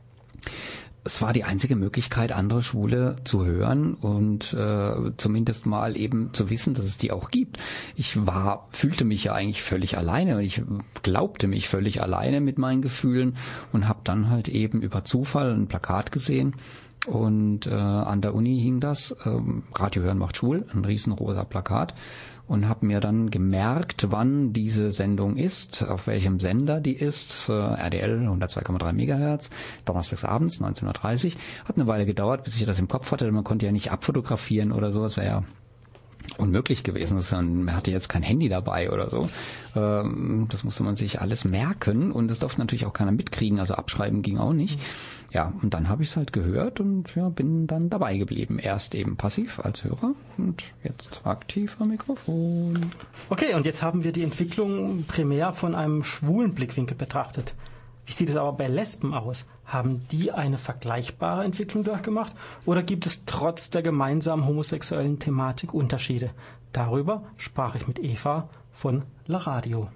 Es war die einzige Möglichkeit, andere Schwule zu hören und äh, zumindest mal eben zu wissen, dass es die auch gibt. Ich war, fühlte mich ja eigentlich völlig alleine und ich glaubte mich völlig alleine mit meinen Gefühlen und habe dann halt eben über Zufall ein Plakat gesehen und äh, an der Uni hing das, ähm, Radio hören macht schwul, ein riesenrosa Plakat. Und habe mir dann gemerkt, wann diese Sendung ist, auf welchem Sender die ist, äh, R D L hundertzwei Komma drei Megahertz, donnerstags abends, neunzehn Uhr dreißig. Hat eine Weile gedauert, bis ich das im Kopf hatte. Man konnte ja nicht abfotografieren oder sowas, wäre ja unmöglich gewesen. Das, man hatte jetzt kein Handy dabei oder so. Ähm, das musste man sich alles merken und das durfte natürlich auch keiner mitkriegen, also abschreiben ging auch nicht. Ja, und dann habe ich es halt gehört und ja, bin dann dabei geblieben. Erst eben passiv als Hörer und jetzt aktiv am Mikrofon. Okay, und jetzt haben wir die Entwicklung primär von einem schwulen Blickwinkel betrachtet. Wie sieht es aber bei Lesben aus? Haben die eine vergleichbare Entwicklung durchgemacht oder gibt es trotz der gemeinsamen homosexuellen Thematik Unterschiede? Darüber sprach ich mit Eva von La Radio.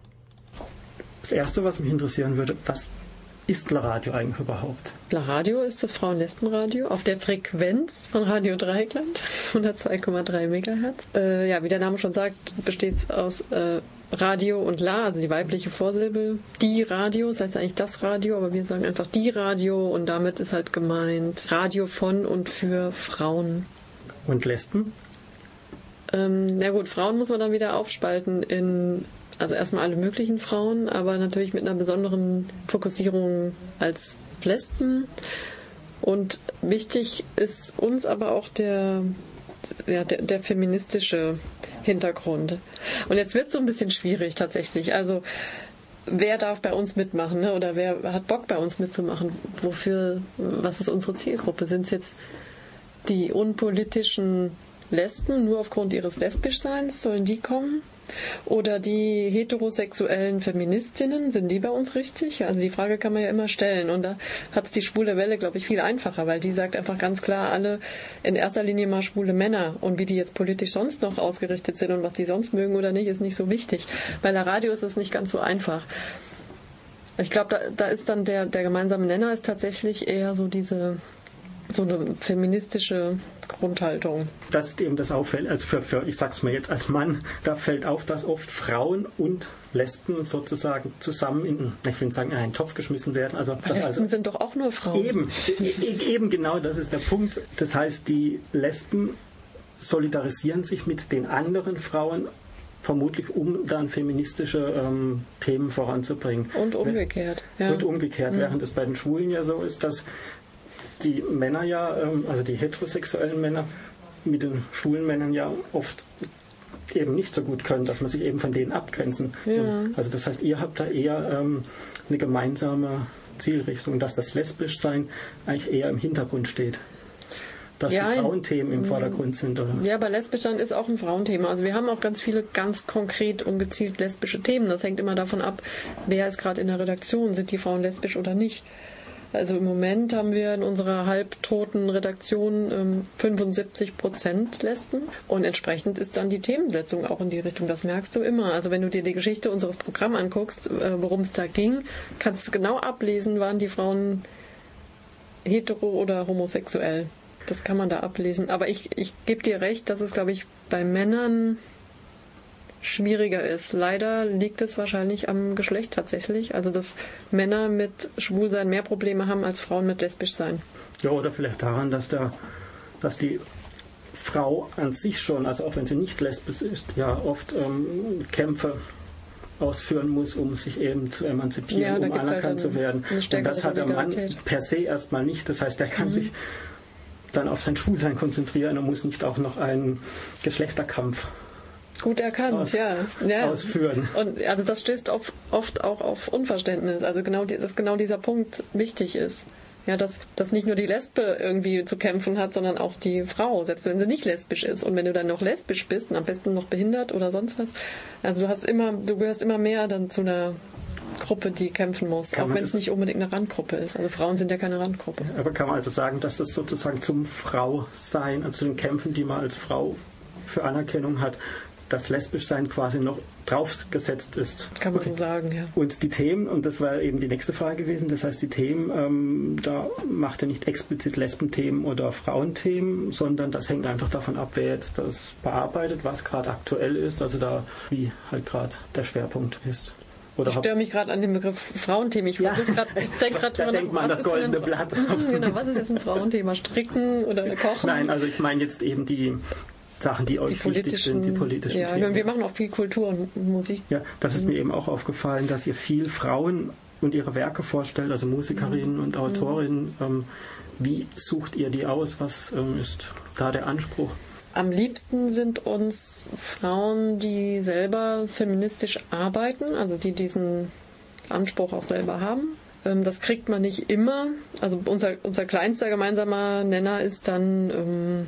Das Erste, was mich interessieren würde, was ist La Radio eigentlich überhaupt? La Radio ist das Frauen-Lesben-Radio auf der Frequenz von Radio Dreieckland, hundertzwei Komma drei Megahertz. Äh, ja, wie der Name schon sagt, besteht es aus äh, Radio und La, also die weibliche Vorsilbe. Die Radio, das heißt eigentlich das Radio, aber wir sagen einfach die Radio und damit ist halt gemeint Radio von und für Frauen. Und Lesben? Ähm, na gut, Frauen muss man dann wieder aufspalten in... Also erstmal alle möglichen Frauen, aber natürlich mit einer besonderen Fokussierung als Lesben. Und wichtig ist uns aber auch der, ja, der, der feministische Hintergrund. Und jetzt wird es so ein bisschen schwierig tatsächlich. Also wer darf bei uns mitmachen, ne? Oder wer hat Bock bei uns mitzumachen? Wofür, was ist unsere Zielgruppe? Sind es jetzt die unpolitischen Lesben, nur aufgrund ihres Lesbischseins, sollen die kommen? Oder die heterosexuellen Feministinnen, sind die bei uns richtig? Also die Frage kann man ja immer stellen. Und da hat es die Schwule Welle, glaube ich, viel einfacher, weil die sagt einfach ganz klar, alle in erster Linie mal schwule Männer. Und wie die jetzt politisch sonst noch ausgerichtet sind und was die sonst mögen oder nicht, ist nicht so wichtig. Bei La Radio ist es nicht ganz so einfach. Ich glaube, da, da ist dann der, der gemeinsame Nenner ist tatsächlich eher so diese... so eine feministische Grundhaltung. Das ist eben das Auffällige, also für, für, ich sag's mir jetzt als Mann, da fällt auf, dass oft Frauen und Lesben sozusagen zusammen in, ich will sagen, in einen Topf geschmissen werden. Also, das Lesben also, sind doch auch nur Frauen. Eben, eben genau, das ist der Punkt. Das heißt, die Lesben solidarisieren sich mit den anderen Frauen, vermutlich um dann feministische ähm, Themen voranzubringen. Und umgekehrt. Ja. Und umgekehrt, mhm. Während es bei den Schwulen ja so ist, dass die Männer ja, also die heterosexuellen Männer mit den schwulen Männern ja oft eben nicht so gut können, dass man sich eben von denen abgrenzen. Ja. Also das heißt, ihr habt da eher ähm, eine gemeinsame Zielrichtung, dass das Lesbischsein eigentlich eher im Hintergrund steht. Dass ja, die Frauenthemen im Vordergrund sind, oder? Ja, aber Lesbischsein ist auch ein Frauenthema. Also wir haben auch ganz viele ganz konkret und gezielt lesbische Themen. Das hängt immer davon ab, wer ist gerade in der Redaktion, sind die Frauen lesbisch oder nicht. Also im Moment haben wir in unserer halbtoten Redaktion ähm, fünfundsiebzig Prozent Lesben und entsprechend ist dann die Themensetzung auch in die Richtung. Das merkst du immer. Also wenn du dir die Geschichte unseres Programms anguckst, äh, worum es da ging, kannst du genau ablesen, waren die Frauen hetero oder homosexuell. Das kann man da ablesen. Aber ich, ich gebe dir recht, dass es, glaube ich, bei Männern schwieriger ist. Leider liegt es wahrscheinlich am Geschlecht tatsächlich. Also dass Männer mit Schwulsein mehr Probleme haben als Frauen mit Lesbischsein. Ja, oder vielleicht daran, dass, der, dass die Frau an sich schon, also auch wenn sie nicht lesbisch ist, ja oft ähm, Kämpfe ausführen muss, um sich eben zu emanzipieren, ja, um anerkannt halt zu werden. Und das hat der Mann per se erstmal nicht. Das heißt, er kann mhm. sich dann auf sein Schwulsein konzentrieren und muss nicht auch noch einen Geschlechterkampf Gut erkannt, aus, ja. ja. ausführen. Und also das stößt oft, oft auch auf Unverständnis. Also genau, dass genau dieser Punkt wichtig ist. Ja, dass, dass nicht nur die Lesbe irgendwie zu kämpfen hat, sondern auch die Frau, selbst wenn sie nicht lesbisch ist. Und wenn du dann noch lesbisch bist und am besten noch behindert oder sonst was, also du hast immer, du gehörst immer mehr dann zu einer Gruppe, die kämpfen muss, kann auch wenn es nicht unbedingt eine Randgruppe ist. Also Frauen sind ja keine Randgruppe. Aber kann man also sagen, dass das sozusagen zum Frausein, also zu den Kämpfen, die man als Frau für Anerkennung hat, das Lesbischsein quasi noch draufgesetzt ist. Kann man so sagen, ja. Und die Themen, und das war eben die nächste Frage gewesen, das heißt die Themen, ähm, da macht er nicht explizit Lesbenthemen oder Frauenthemen, sondern das hängt einfach davon ab, wer jetzt das bearbeitet, was gerade aktuell ist, also da wie halt gerade der Schwerpunkt ist. Oder ich störe mich gerade an dem Begriff Frauenthema. Ich, ja. ich denke gerade da denkt man an das goldene Blatt. Genau, was ist jetzt ein Frauenthema? Stricken oder Kochen? Nein, also ich meine jetzt eben die Sachen, die euch die wichtig sind, die politischen ja, Themen. Wir machen auch viel Kultur und Musik. Ja, das ist mhm. mir eben auch aufgefallen, dass ihr viel Frauen und ihre Werke vorstellt, also Musikerinnen mhm. und Autorinnen. Ähm, wie sucht ihr die aus? Was ähm, ist da der Anspruch? Am liebsten sind uns Frauen, die selber feministisch arbeiten, also die diesen Anspruch auch selber haben. Ähm, das kriegt man nicht immer. Also unser, unser kleinster gemeinsamer Nenner ist dann, ähm,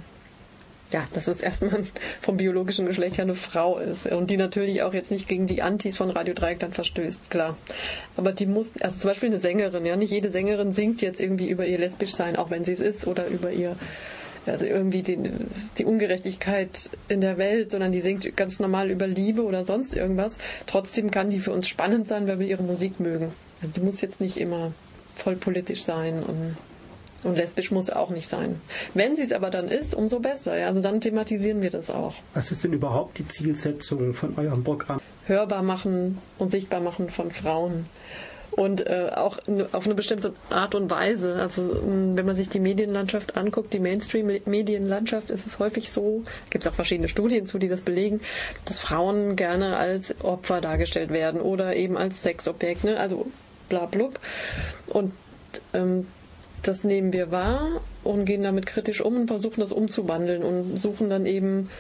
ja, dass es erstmal vom biologischen Geschlecht her eine Frau ist. Und die natürlich auch jetzt nicht gegen die Antis von Radio Dreieckland verstößt, klar. Aber die muss, also zum Beispiel eine Sängerin, ja, nicht jede Sängerin singt jetzt irgendwie über ihr Lesbischsein, auch wenn sie es ist, oder über ihr, also irgendwie die, die Ungerechtigkeit in der Welt, sondern die singt ganz normal über Liebe oder sonst irgendwas. Trotzdem kann die für uns spannend sein, weil wir ihre Musik mögen. Also die muss jetzt nicht immer voll politisch sein und Und lesbisch muss auch nicht sein. Wenn sie es aber dann ist, umso besser. Ja? Also dann thematisieren wir das auch. Was ist denn überhaupt die Zielsetzung von eurem Programm? Hörbar machen und sichtbar machen von Frauen. Und äh, auch auf eine bestimmte Art und Weise. Also wenn man sich die Medienlandschaft anguckt, die Mainstream-Medienlandschaft, ist es häufig so, gibt es auch verschiedene Studien zu, die das belegen, dass Frauen gerne als Opfer dargestellt werden oder eben als Sexobjekt. Ne? Also bla blub. Und ähm, das nehmen wir wahr und gehen damit kritisch um und versuchen das umzuwandeln und suchen dann eben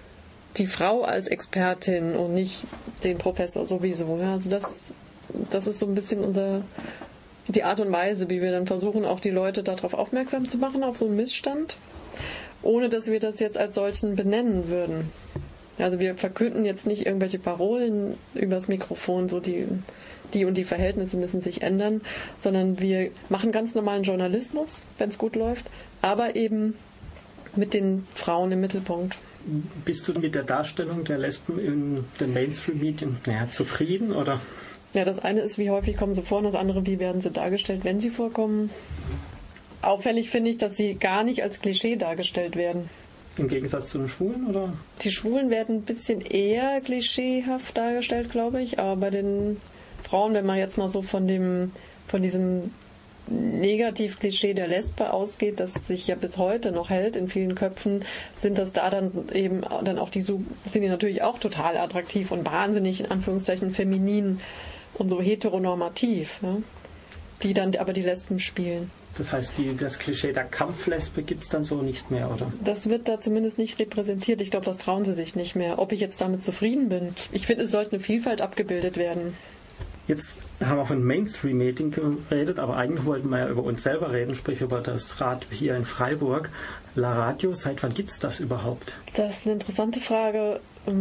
die Frau als Expertin und nicht den Professor sowieso. Ja, also das, das ist so ein bisschen unser, die Art und Weise, wie wir dann versuchen, auch die Leute darauf aufmerksam zu machen, auf so einen Missstand, ohne dass wir das jetzt als solchen benennen würden. Also wir verkünden jetzt nicht irgendwelche Parolen übers Mikrofon, so die... die und die Verhältnisse müssen sich ändern, sondern wir machen ganz normalen Journalismus, wenn es gut läuft, aber eben mit den Frauen im Mittelpunkt. Bist du mit der Darstellung der Lesben in den Mainstream-Medien naja, zufrieden, oder? Ja, das eine ist, wie häufig kommen sie vor, und das andere, wie werden sie dargestellt, wenn sie vorkommen. Auffällig finde ich, dass sie gar nicht als Klischee dargestellt werden. Im Gegensatz zu den Schwulen, oder? Die Schwulen werden ein bisschen eher klischeehaft dargestellt, glaube ich, aber bei den Frauen, wenn man jetzt mal so von dem, von diesem Negativ-Klischee der Lesbe ausgeht, das sich ja bis heute noch hält in vielen Köpfen, sind das da dann eben dann auch die, sind die natürlich auch total attraktiv und wahnsinnig, in Anführungszeichen, feminin und so heteronormativ, ne? Die dann aber die Lesben spielen. Das heißt, die, das Klischee der Kampflesbe gibt es dann so nicht mehr, oder? Das wird da zumindest nicht repräsentiert. Ich glaube, das trauen sie sich nicht mehr. Ob ich jetzt damit zufrieden bin? Ich finde, es sollte eine Vielfalt abgebildet werden. Jetzt haben wir von Mainstream-Medien geredet, aber eigentlich wollten wir ja über uns selber reden, sprich über das Radio hier in Freiburg. La Radio, seit wann gibt es das überhaupt? Das ist eine interessante Frage.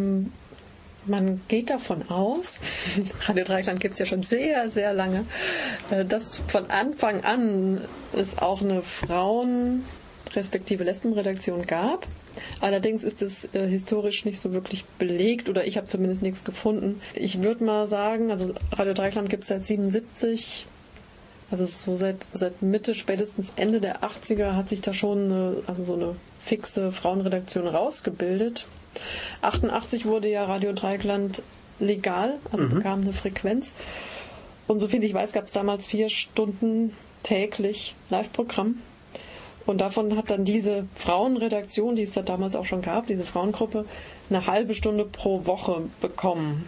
Man geht davon aus, Radio Dreieckland gibt es ja schon sehr, sehr lange, dass von Anfang an es auch eine Frauen- respektive Lesbenredaktion gab. Allerdings ist es äh, historisch nicht so wirklich belegt oder ich habe zumindest nichts gefunden. Ich würde mal sagen, also Radio Dreieckland gibt es seit siebenundsiebzig, also so seit, seit Mitte, spätestens Ende der achtziger hat sich da schon eine, also so eine fixe Frauenredaktion rausgebildet. achtundachtzig wurde ja Radio Dreieckland legal, also mhm. bekam eine Frequenz. Und so viel ich weiß, gab es damals vier Stunden täglich Live-Programm. Und davon hat dann diese Frauenredaktion, die es da damals auch schon gab, diese Frauengruppe, eine halbe Stunde pro Woche bekommen.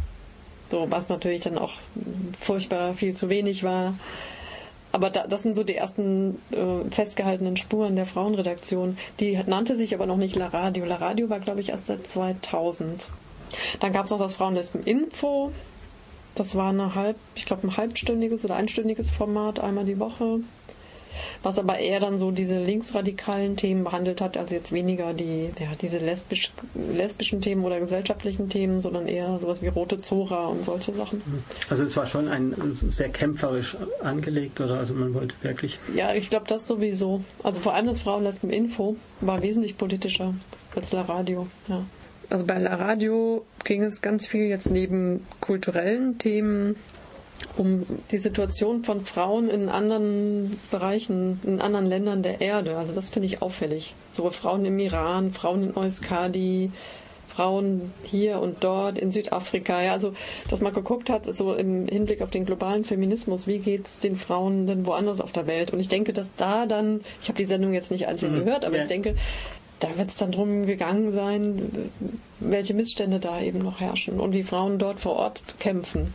So, was natürlich dann auch furchtbar viel zu wenig war. Aber da, das sind so die ersten äh, festgehaltenen Spuren der Frauenredaktion. Die nannte sich aber noch nicht La Radio. La Radio war, glaube ich, erst seit zweitausend. Dann gab es noch das Frauenlesben-Info. Das war eine halb, ich glaube, ein halbstündiges oder einstündiges Format, einmal die Woche. Was aber eher dann so diese linksradikalen Themen behandelt hat, also jetzt weniger die, ja, diese lesbisch, lesbischen Themen oder gesellschaftlichen Themen, sondern eher sowas wie Rote Zora und solche Sachen. Also es war schon ein sehr kämpferisch angelegt, oder? Also man wollte wirklich... Ja, ich glaube das sowieso. Also vor allem das Frauenlesben-Info war wesentlich politischer als La Radio, ja. Also bei La Radio ging es ganz viel jetzt neben kulturellen Themen um die Situation von Frauen in anderen Bereichen, in anderen Ländern der Erde. Also das finde ich auffällig. So Frauen im Iran, Frauen in Euskadi, Frauen hier und dort in Südafrika. Ja, also dass man geguckt hat, so im Hinblick auf den globalen Feminismus, wie geht es den Frauen denn woanders auf der Welt? Und ich denke, dass da dann, ich habe die Sendung jetzt nicht einzeln mhm. gehört, aber ja. ich denke, da wird es dann drum gegangen sein, welche Missstände da eben noch herrschen und wie Frauen dort vor Ort kämpfen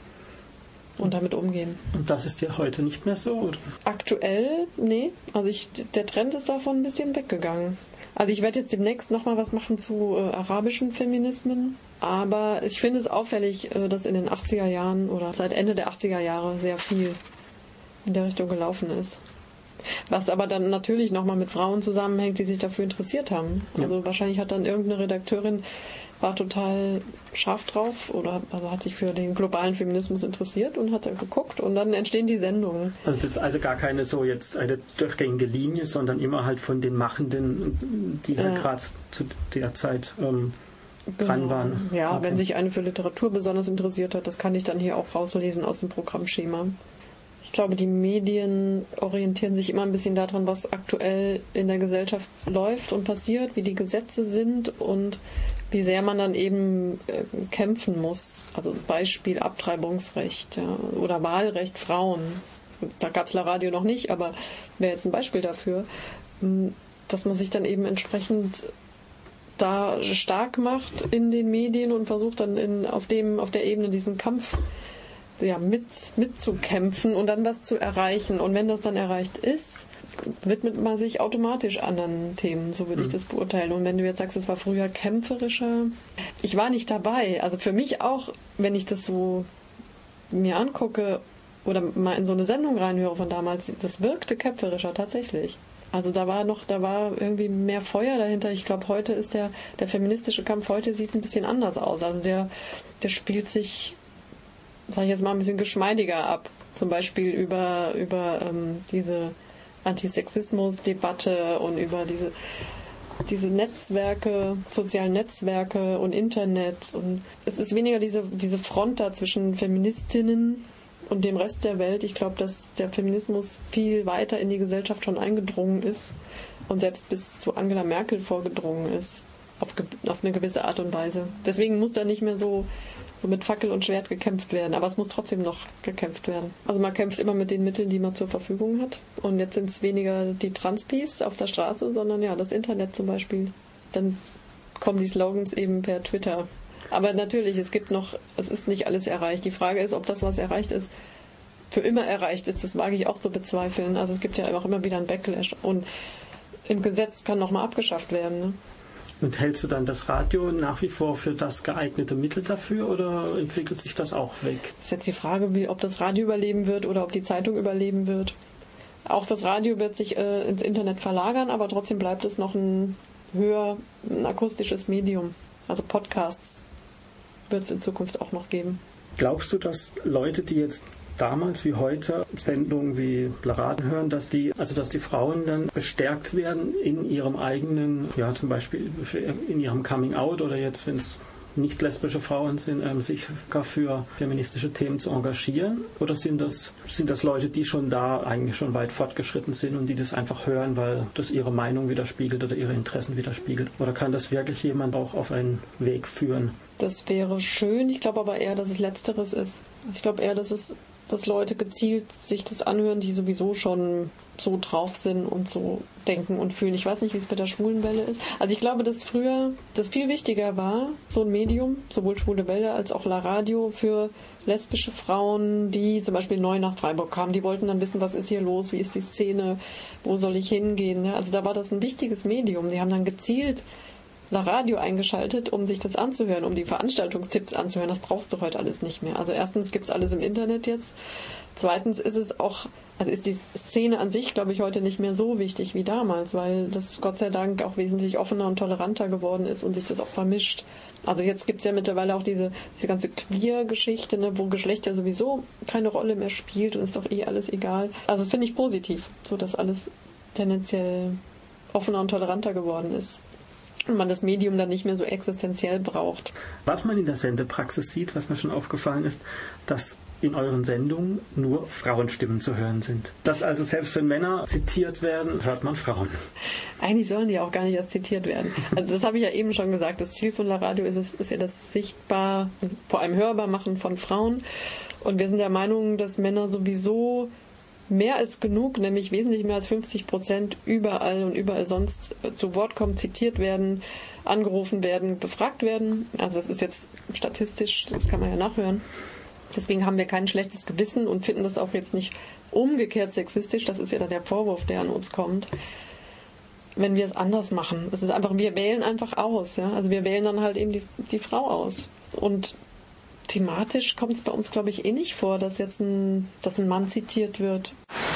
und damit umgehen. Und das ist ja heute nicht mehr so, oder? Aktuell, nee. Also ich, der Trend ist davon ein bisschen weggegangen. Also ich werde jetzt demnächst nochmal was machen zu äh, arabischen Feminismen. Aber ich finde es auffällig, äh, dass in den achtziger Jahren oder seit Ende der achtziger Jahre sehr viel in der Richtung gelaufen ist. Was aber dann natürlich nochmal mit Frauen zusammenhängt, die sich dafür interessiert haben. Also ja. wahrscheinlich hat dann irgendeine Redakteurin, war total scharf drauf oder also hat sich für den globalen Feminismus interessiert und hat dann geguckt und dann entstehen die Sendungen. Also das ist also gar keine so jetzt eine durchgängige Linie, sondern immer halt von den Machenden, die halt ja. gerade zu der Zeit ähm, dran genau. waren. Ja, okay. wenn sich eine für Literatur besonders interessiert hat, das kann ich dann hier auch rauslesen aus dem Programmschema. Ich glaube, die Medien orientieren sich immer ein bisschen daran, was aktuell in der Gesellschaft läuft und passiert, wie die Gesetze sind und wie sehr man dann eben äh, kämpfen muss. Also Beispiel Abtreibungsrecht ja, oder Wahlrecht Frauen. Da gab es La Radio noch nicht, aber wäre jetzt ein Beispiel dafür, dass man sich dann eben entsprechend da stark macht in den Medien und versucht dann in, auf, dem, auf der Ebene diesen Kampf ja, mit, mitzukämpfen und dann was zu erreichen. Und wenn das dann erreicht ist, widmet man sich automatisch anderen Themen, so würde ich das beurteilen. Und wenn du jetzt sagst, es war früher kämpferischer, ich war nicht dabei. Also für mich auch, wenn ich das so mir angucke oder mal in so eine Sendung reinhöre von damals, das wirkte kämpferischer tatsächlich. Also da war noch, da war irgendwie mehr Feuer dahinter. Ich glaube, heute ist der, der feministische Kampf heute sieht ein bisschen anders aus. Also der, der spielt sich, sage ich jetzt mal, ein bisschen geschmeidiger ab. Zum Beispiel über, über ähm, diese Antisexismus-Debatte und über diese, diese Netzwerke, sozialen Netzwerke und Internet. Und es ist weniger diese, diese Front da zwischen Feministinnen und dem Rest der Welt. Ich glaube, dass der Feminismus viel weiter in die Gesellschaft schon eingedrungen ist und selbst bis zu Angela Merkel vorgedrungen ist, auf, auf eine gewisse Art und Weise. Deswegen muss da nicht mehr so so mit Fackel und Schwert gekämpft werden. Aber es muss trotzdem noch gekämpft werden. Also man kämpft immer mit den Mitteln, die man zur Verfügung hat. Und jetzt sind es weniger die Transpis auf der Straße, sondern ja, das Internet zum Beispiel. Dann kommen die Slogans eben per Twitter. Aber natürlich, es gibt noch, es ist nicht alles erreicht. Die Frage ist, ob das, was erreicht ist, für immer erreicht ist. Das wage ich auch zu bezweifeln. Also es gibt ja auch immer wieder einen Backlash. Und im Gesetz kann nochmal abgeschafft werden, ne? Und hältst du dann das Radio nach wie vor für das geeignete Mittel dafür oder entwickelt sich das auch weg? Das ist jetzt die Frage, wie, ob das Radio überleben wird oder ob die Zeitung überleben wird. Auch das Radio wird sich äh, ins Internet verlagern, aber trotzdem bleibt es noch ein höher ein akustisches Medium. Also Podcasts wird es in Zukunft auch noch geben. Glaubst du, dass Leute, die jetzt damals wie heute Sendungen wie La Radio hören, dass die, also dass die Frauen dann bestärkt werden in ihrem eigenen, ja zum Beispiel in ihrem Coming Out oder jetzt, wenn es nicht lesbische Frauen sind, ähm, sich gar für feministische Themen zu engagieren? Oder sind das, sind das Leute, die schon da eigentlich schon weit fortgeschritten sind und die das einfach hören, weil das ihre Meinung widerspiegelt oder ihre Interessen widerspiegelt? Oder kann das wirklich jemand auch auf einen Weg führen? Das wäre schön. Ich glaube aber eher, dass es Letzteres ist. Ich glaube eher, dass es dass Leute gezielt sich das anhören, die sowieso schon so drauf sind und so denken und fühlen. Ich weiß nicht, wie es bei der Schwulenwelle ist. Also ich glaube, dass früher das viel wichtiger war, so ein Medium, sowohl Schwule Welle als auch La Radio, für lesbische Frauen, die zum Beispiel neu nach Freiburg kamen. Die wollten dann wissen, was ist hier los, wie ist die Szene, wo soll ich hingehen. Also da war das ein wichtiges Medium. Die haben dann gezielt La Radio eingeschaltet, um sich das anzuhören, um die Veranstaltungstipps anzuhören. Das brauchst du heute alles nicht mehr. Also erstens gibt es alles im Internet jetzt. Zweitens ist es auch, also ist die Szene an sich, glaube ich, heute nicht mehr so wichtig wie damals, weil das Gott sei Dank auch wesentlich offener und toleranter geworden ist und sich das auch vermischt. Also jetzt gibt es ja mittlerweile auch diese, diese ganze Queer-Geschichte, ne, wo Geschlecht ja sowieso keine Rolle mehr spielt und ist doch eh alles egal. Also das finde ich positiv, so dass alles tendenziell offener und toleranter geworden ist. Und man das Medium dann nicht mehr so existenziell braucht. Was man in der Sendepraxis sieht, was mir schon aufgefallen ist, dass in euren Sendungen nur Frauenstimmen zu hören sind. Dass also selbst wenn Männer zitiert werden, hört man Frauen. Eigentlich sollen die auch gar nicht erst zitiert werden. Also das habe ich ja eben schon gesagt. Das Ziel von La Radio ist es, ist ja das sichtbar, vor allem hörbar machen von Frauen. Und wir sind der Meinung, dass Männer sowieso mehr als genug, nämlich wesentlich mehr als fünfzig Prozent überall und überall sonst zu Wort kommen, zitiert werden, angerufen werden, befragt werden. Also das ist jetzt statistisch, das kann man ja nachhören. Deswegen haben wir kein schlechtes Gewissen und finden das auch jetzt nicht umgekehrt sexistisch. Das ist ja dann der Vorwurf, der an uns kommt, wenn wir es anders machen. Es ist einfach, wir wählen einfach aus. Ja? Also wir wählen dann halt eben die, die Frau aus. Und thematisch kommt es bei uns, glaube ich, eh nicht vor, dass jetzt ein, dass ein Mann zitiert wird.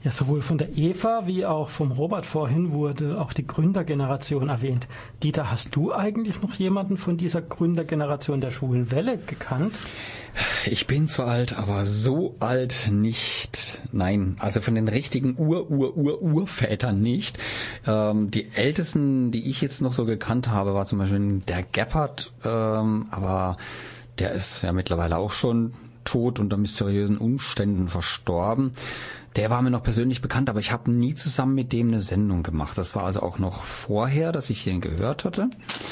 Ja, sowohl von der Eva wie auch vom Robert vorhin wurde auch die Gründergeneration erwähnt. Dieter, hast du eigentlich noch jemanden von dieser Gründergeneration der Schwulen Welle gekannt? Ich bin zwar alt, aber so alt nicht. Nein, also von den richtigen Ur-Ur-Ur-Urvätern nicht. Ähm, die ältesten, die ich jetzt noch so gekannt habe, war zum Beispiel der Gebhardt, ähm, aber der ist ja mittlerweile auch schon tot unter mysteriösen Umständen verstorben. Der war mir noch persönlich bekannt, aber ich habe nie zusammen mit dem eine Sendung gemacht. Das war also auch noch vorher, dass ich den gehört hatte.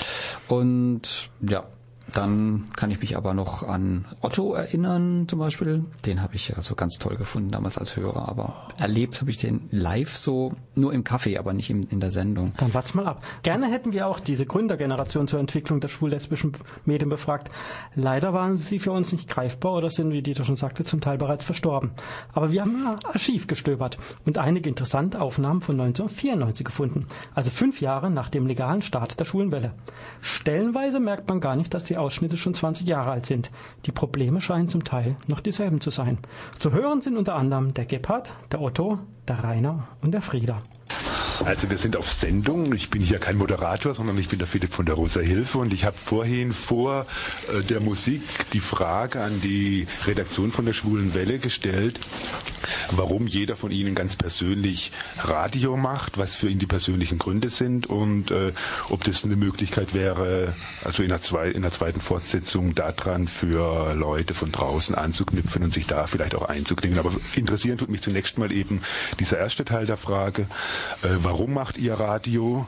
Und ja, dann kann ich mich aber noch an Otto erinnern zum Beispiel. Den habe ich ja so ganz toll gefunden damals als Hörer. Aber erlebt habe ich den live so nur im Café, aber nicht in, in der Sendung. Dann wart's mal ab. Gerne hätten wir auch diese Gründergeneration zur Entwicklung der schwul-lesbischen Medien befragt. Leider waren sie für uns nicht greifbar oder sind, wie Dieter schon sagte, zum Teil bereits verstorben. Aber wir haben ein Archiv gestöbert und einige interessante Aufnahmen von neunzehnhundertvierundneunzig gefunden. Also fünf Jahre nach dem legalen Start der Schwulenwelle. Stellenweise merkt man gar nicht, dass die Ausschnitte schon zwanzig Jahre alt sind. Die Probleme scheinen zum Teil noch dieselben zu sein. Zu hören sind unter anderem der Gebhardt, der Otto, der Rainer und der Frieda. Also wir sind auf Sendung. Ich bin hier kein Moderator, sondern ich bin der Philipp von der Rosa Hilfe und ich habe vorhin vor äh, der Musik die Frage an die Redaktion von der Schwulen Welle gestellt, warum jeder von Ihnen ganz persönlich Radio macht, was für ihn die persönlichen Gründe sind und äh, ob das eine Möglichkeit wäre, also in der, zwei, in der zweiten Fortsetzung daran für Leute von draußen anzuknüpfen und sich da vielleicht auch einzuklinken. Aber interessieren tut mich zunächst mal eben dieser erste Teil der Frage, äh, warum macht ihr Radio?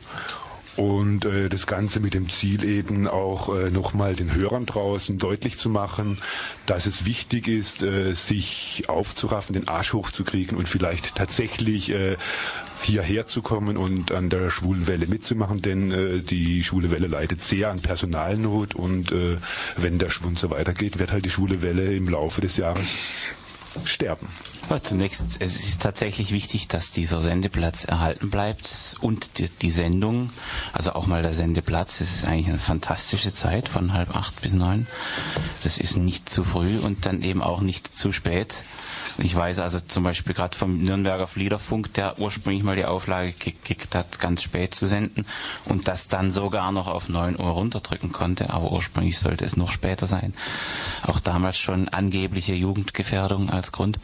Und äh, das Ganze mit dem Ziel eben auch äh, nochmal den Hörern draußen deutlich zu machen, dass es wichtig ist, äh, sich aufzuraffen, den Arsch hochzukriegen und vielleicht tatsächlich äh, hierher zu kommen und an der Schwulen Welle mitzumachen, denn äh, die Schwule Welle leidet sehr an Personalnot und äh, wenn der Schwund so weitergeht, wird halt die Schwule Welle im Laufe des Jahres sterben. Ja, zunächst, es ist tatsächlich wichtig, dass dieser Sendeplatz erhalten bleibt und die, die Sendung, also auch mal der Sendeplatz, das ist eigentlich eine fantastische Zeit von halb acht bis neun. Das ist nicht zu früh und dann eben auch nicht zu spät. Ich weiß also zum Beispiel gerade vom Nürnberger Fliederfunk, der ursprünglich mal die Auflage gekickt hat, ganz spät zu senden und das dann sogar noch auf neun Uhr runterdrücken konnte, aber ursprünglich sollte es noch später sein. Auch damals schon angebliche Jugendgefährdung als Grund.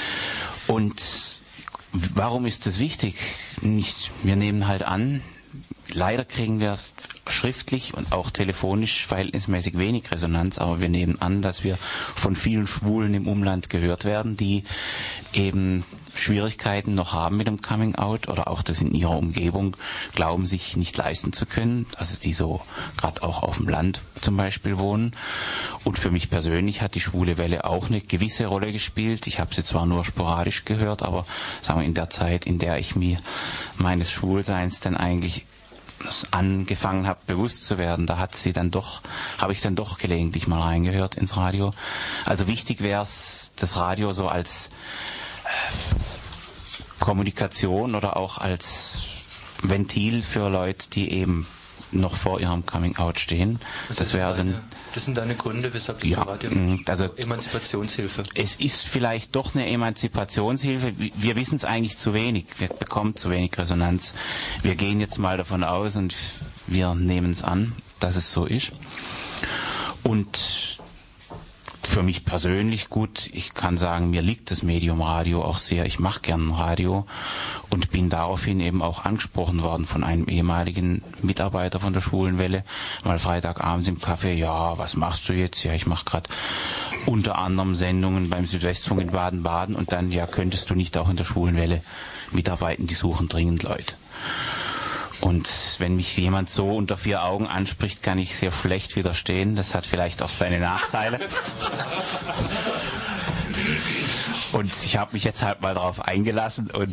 Und warum ist das wichtig? Nicht, wir nehmen halt an, leider kriegen wir schriftlich und auch telefonisch verhältnismäßig wenig Resonanz, aber wir nehmen an, dass wir von vielen Schwulen im Umland gehört werden, die eben Schwierigkeiten noch haben mit dem Coming Out oder auch das in ihrer Umgebung glauben, sich nicht leisten zu können, also die so gerade auch auf dem Land zum Beispiel wohnen. Und für mich persönlich hat die Schwule Welle auch eine gewisse Rolle gespielt. Ich habe sie zwar nur sporadisch gehört, aber sagen wir in der Zeit, in der ich mir meines Schwulseins dann eigentlich angefangen habe, bewusst zu werden, da hat sie dann doch, habe ich dann doch gelegentlich mal reingehört ins Radio. Also wichtig wäre es, das Radio so als äh, Kommunikation oder auch als Ventil für Leute, die eben noch vor ihrem Coming-out stehen. Das, das wäre also ein, das sind deine Gründe, weshalb das ja, Radio also Emanzipationshilfe. Es ist vielleicht doch eine Emanzipationshilfe. Wir wissen es eigentlich zu wenig. Wir bekommen zu wenig Resonanz. Wir gehen jetzt mal davon aus und wir nehmen es an, dass es so ist. Und für mich persönlich gut, ich kann sagen, mir liegt das Medium Radio auch sehr. Ich mache gern Radio und bin daraufhin eben auch angesprochen worden von einem ehemaligen Mitarbeiter von der Schwulen Welle, mal Freitagabends im Café, ja, was machst du jetzt? Ja, ich mache gerade unter anderem Sendungen beim Südwestfunk in Baden-Baden und dann, ja, könntest du nicht auch in der Schwulen Welle mitarbeiten, die suchen dringend Leute. Und wenn mich jemand so unter vier Augen anspricht, kann ich sehr schlecht widerstehen. Das hat vielleicht auch seine Nachteile. Und ich habe mich jetzt halt mal darauf eingelassen und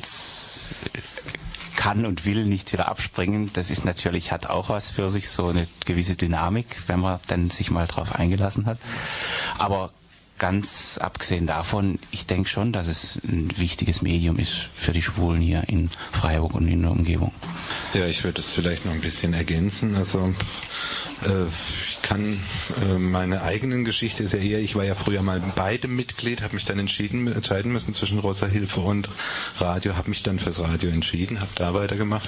kann und will nicht wieder abspringen. Das ist natürlich, hat auch was für sich, so eine gewisse Dynamik, wenn man dann sich mal darauf eingelassen hat. Aber ganz abgesehen davon, ich denke schon, dass es ein wichtiges Medium ist für die Schwulen hier in Freiburg und in der Umgebung. Ja, ich würde es vielleicht noch ein bisschen ergänzen. Also äh, ich kann äh, meine eigenen Geschichte ist ja eher, ich war ja früher mal beidem Mitglied, habe mich dann entschieden, entscheiden müssen zwischen Rosa Hilfe und Radio, habe mich dann fürs Radio entschieden, habe da weitergemacht.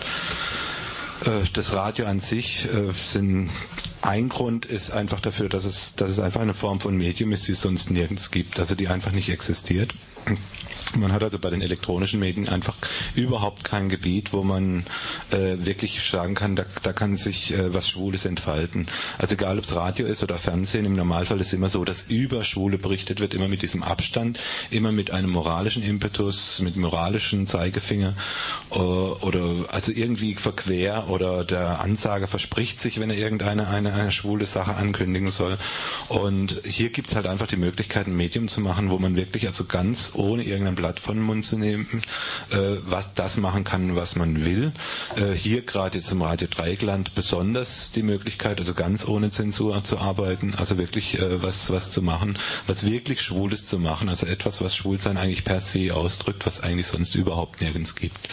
Äh, das Radio an sich äh, sind ein Grund ist einfach dafür, dass es, dass es einfach eine Form von Medium ist, die es sonst nirgends gibt, also die einfach nicht existiert. Man hat also bei den elektronischen Medien einfach überhaupt kein Gebiet, wo man äh, wirklich sagen kann, da, da kann sich äh, was Schwules entfalten. Also egal, ob es Radio ist oder Fernsehen, im Normalfall ist es immer so, dass über Schwule berichtet wird, immer mit diesem Abstand, immer mit einem moralischen Impetus, mit moralischen Zeigefinger äh, oder also irgendwie verquer oder der Ansager verspricht sich, wenn er irgendeine eine, eine schwule Sache ankündigen soll. Und hier gibt es halt einfach die Möglichkeit, ein Medium zu machen, wo man wirklich also ganz ohne irgendeinen Blatt von den Mund zu nehmen, äh, was das machen kann, was man will. Äh, hier gerade jetzt im Radio Dreieckland besonders die Möglichkeit, also ganz ohne Zensur zu arbeiten, also wirklich äh, was was zu machen, was wirklich Schwules zu machen, also etwas, was Schwulsein eigentlich per se ausdrückt, was eigentlich sonst überhaupt nirgends gibt.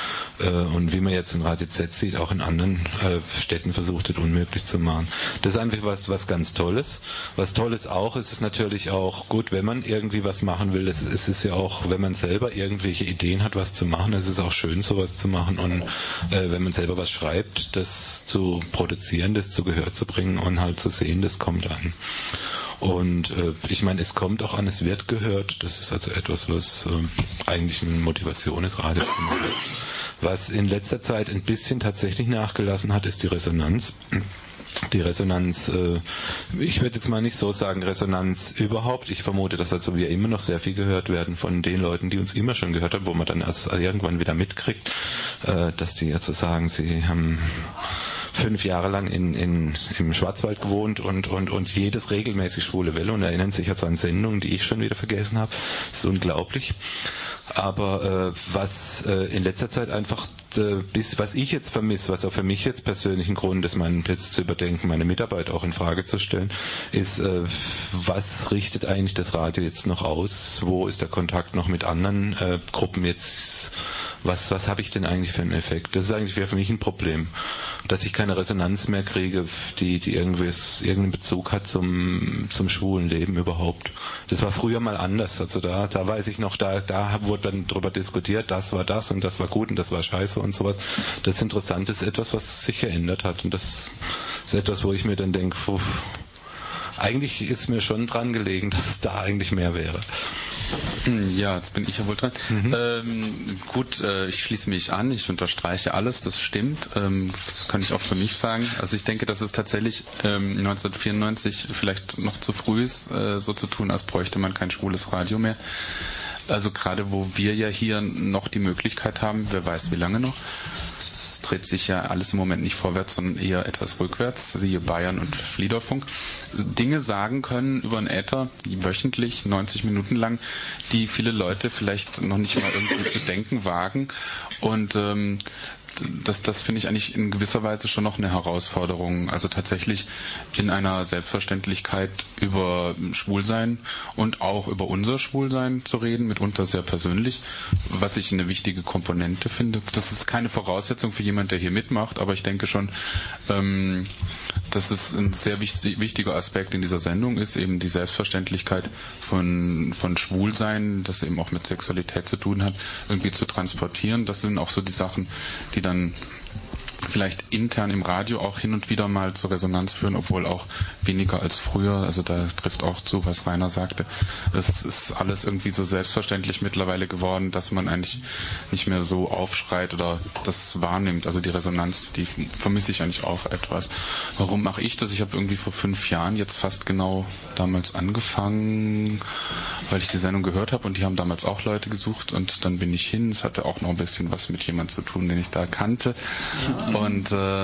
Und wie man jetzt in Radio Z sieht, auch in anderen äh, Städten versucht wird, unmöglich zu machen. Das ist einfach was, was ganz Tolles. Was Tolles auch ist es natürlich auch gut, wenn man irgendwie was machen will. Es ist, es ja auch, wenn man selber irgendwelche Ideen hat, was zu machen, es ist auch schön, sowas zu machen. Und äh, wenn man selber was schreibt, das zu produzieren, das zu Gehör zu bringen und halt zu sehen, das kommt an. Und äh, ich meine, es kommt auch an, es wird gehört. Das ist also etwas, was äh, eigentlich eine Motivation ist, Radio zu machen. Was in letzter Zeit ein bisschen tatsächlich nachgelassen hat, ist die Resonanz. Die Resonanz, äh, ich würde jetzt mal nicht so sagen Resonanz überhaupt. Ich vermute, dass also wir immer noch sehr viel gehört werden von den Leuten, die uns immer schon gehört haben, wo man dann erst irgendwann wieder mitkriegt, äh, dass die also sagen, sie haben fünf Jahre lang in, in, im Schwarzwald gewohnt und, und, und jedes regelmäßig Schwule Welle und erinnern sich also an Sendungen, die ich schon wieder vergessen habe. Das ist unglaublich. Aber äh, was äh, in letzter Zeit einfach, äh, bis, was ich jetzt vermisse, was auch für mich jetzt persönlich ein Grund ist, meinen Platz zu überdenken, meine Mitarbeit auch in Frage zu stellen, ist, äh, was richtet eigentlich das Radio jetzt noch aus? Wo ist der Kontakt noch mit anderen äh, Gruppen jetzt? Was, was habe ich denn eigentlich für einen Effekt? Das ist eigentlich für mich ein Problem, dass ich keine Resonanz mehr kriege, die, die irgendwas, irgendeinen Bezug hat zum, zum schwulen Leben überhaupt. Das war früher mal anders. Also da, da weiß ich noch, da, da wurde dann drüber diskutiert, das war das und das war gut und das war scheiße und sowas. Das Interessante ist etwas, was sich geändert hat. Und das ist etwas, wo ich mir dann denke, puh, eigentlich ist mir schon dran gelegen, dass es da eigentlich mehr wäre. Ja, jetzt bin ich ja wohl dran. Mhm. Ähm, gut, äh, ich schließe mich an, ich unterstreiche alles, das stimmt. Ähm, das kann ich auch für mich sagen. Also ich denke, dass es tatsächlich ähm, neunzehnhundertvierundneunzig vielleicht noch zu früh ist, äh, so zu tun, als bräuchte man kein schwules Radio mehr. Also gerade wo wir ja hier noch die Möglichkeit haben, wer weiß wie lange noch, es dreht sich ja alles im Moment nicht vorwärts, sondern eher etwas rückwärts, siehe Bayern und Fliederfunk, Dinge sagen können über einen Äther, wöchentlich, neunzig Minuten lang, die viele Leute vielleicht noch nicht mal irgendwie zu denken wagen. Und ähm, das, das finde ich eigentlich in gewisser Weise schon noch eine Herausforderung. Also tatsächlich in einer Selbstverständlichkeit über Schwulsein und auch über unser Schwulsein zu reden, mitunter sehr persönlich, was ich eine wichtige Komponente finde. Das ist keine Voraussetzung für jemand, der hier mitmacht, aber ich denke schon, ähm, dass es ein sehr wichtiger Aspekt in dieser Sendung ist, eben die Selbstverständlichkeit von, von Schwulsein, das eben auch mit Sexualität zu tun hat, irgendwie zu transportieren. Das sind auch so die Sachen, die dann vielleicht intern im Radio auch hin und wieder mal zur Resonanz führen, obwohl auch weniger als früher. Also da trifft auch zu, was Rainer sagte. Es ist alles irgendwie so selbstverständlich mittlerweile geworden, dass man eigentlich nicht mehr so aufschreit oder das wahrnimmt. Also die Resonanz, die vermisse ich eigentlich auch etwas. Warum mache ich das? Ich habe irgendwie vor fünf Jahren jetzt fast genau damals angefangen, weil ich die Sendung gehört habe und die haben damals auch Leute gesucht und dann bin ich hin. Es hatte auch noch ein bisschen was mit jemandem zu tun, den ich da kannte. Ja. Und äh,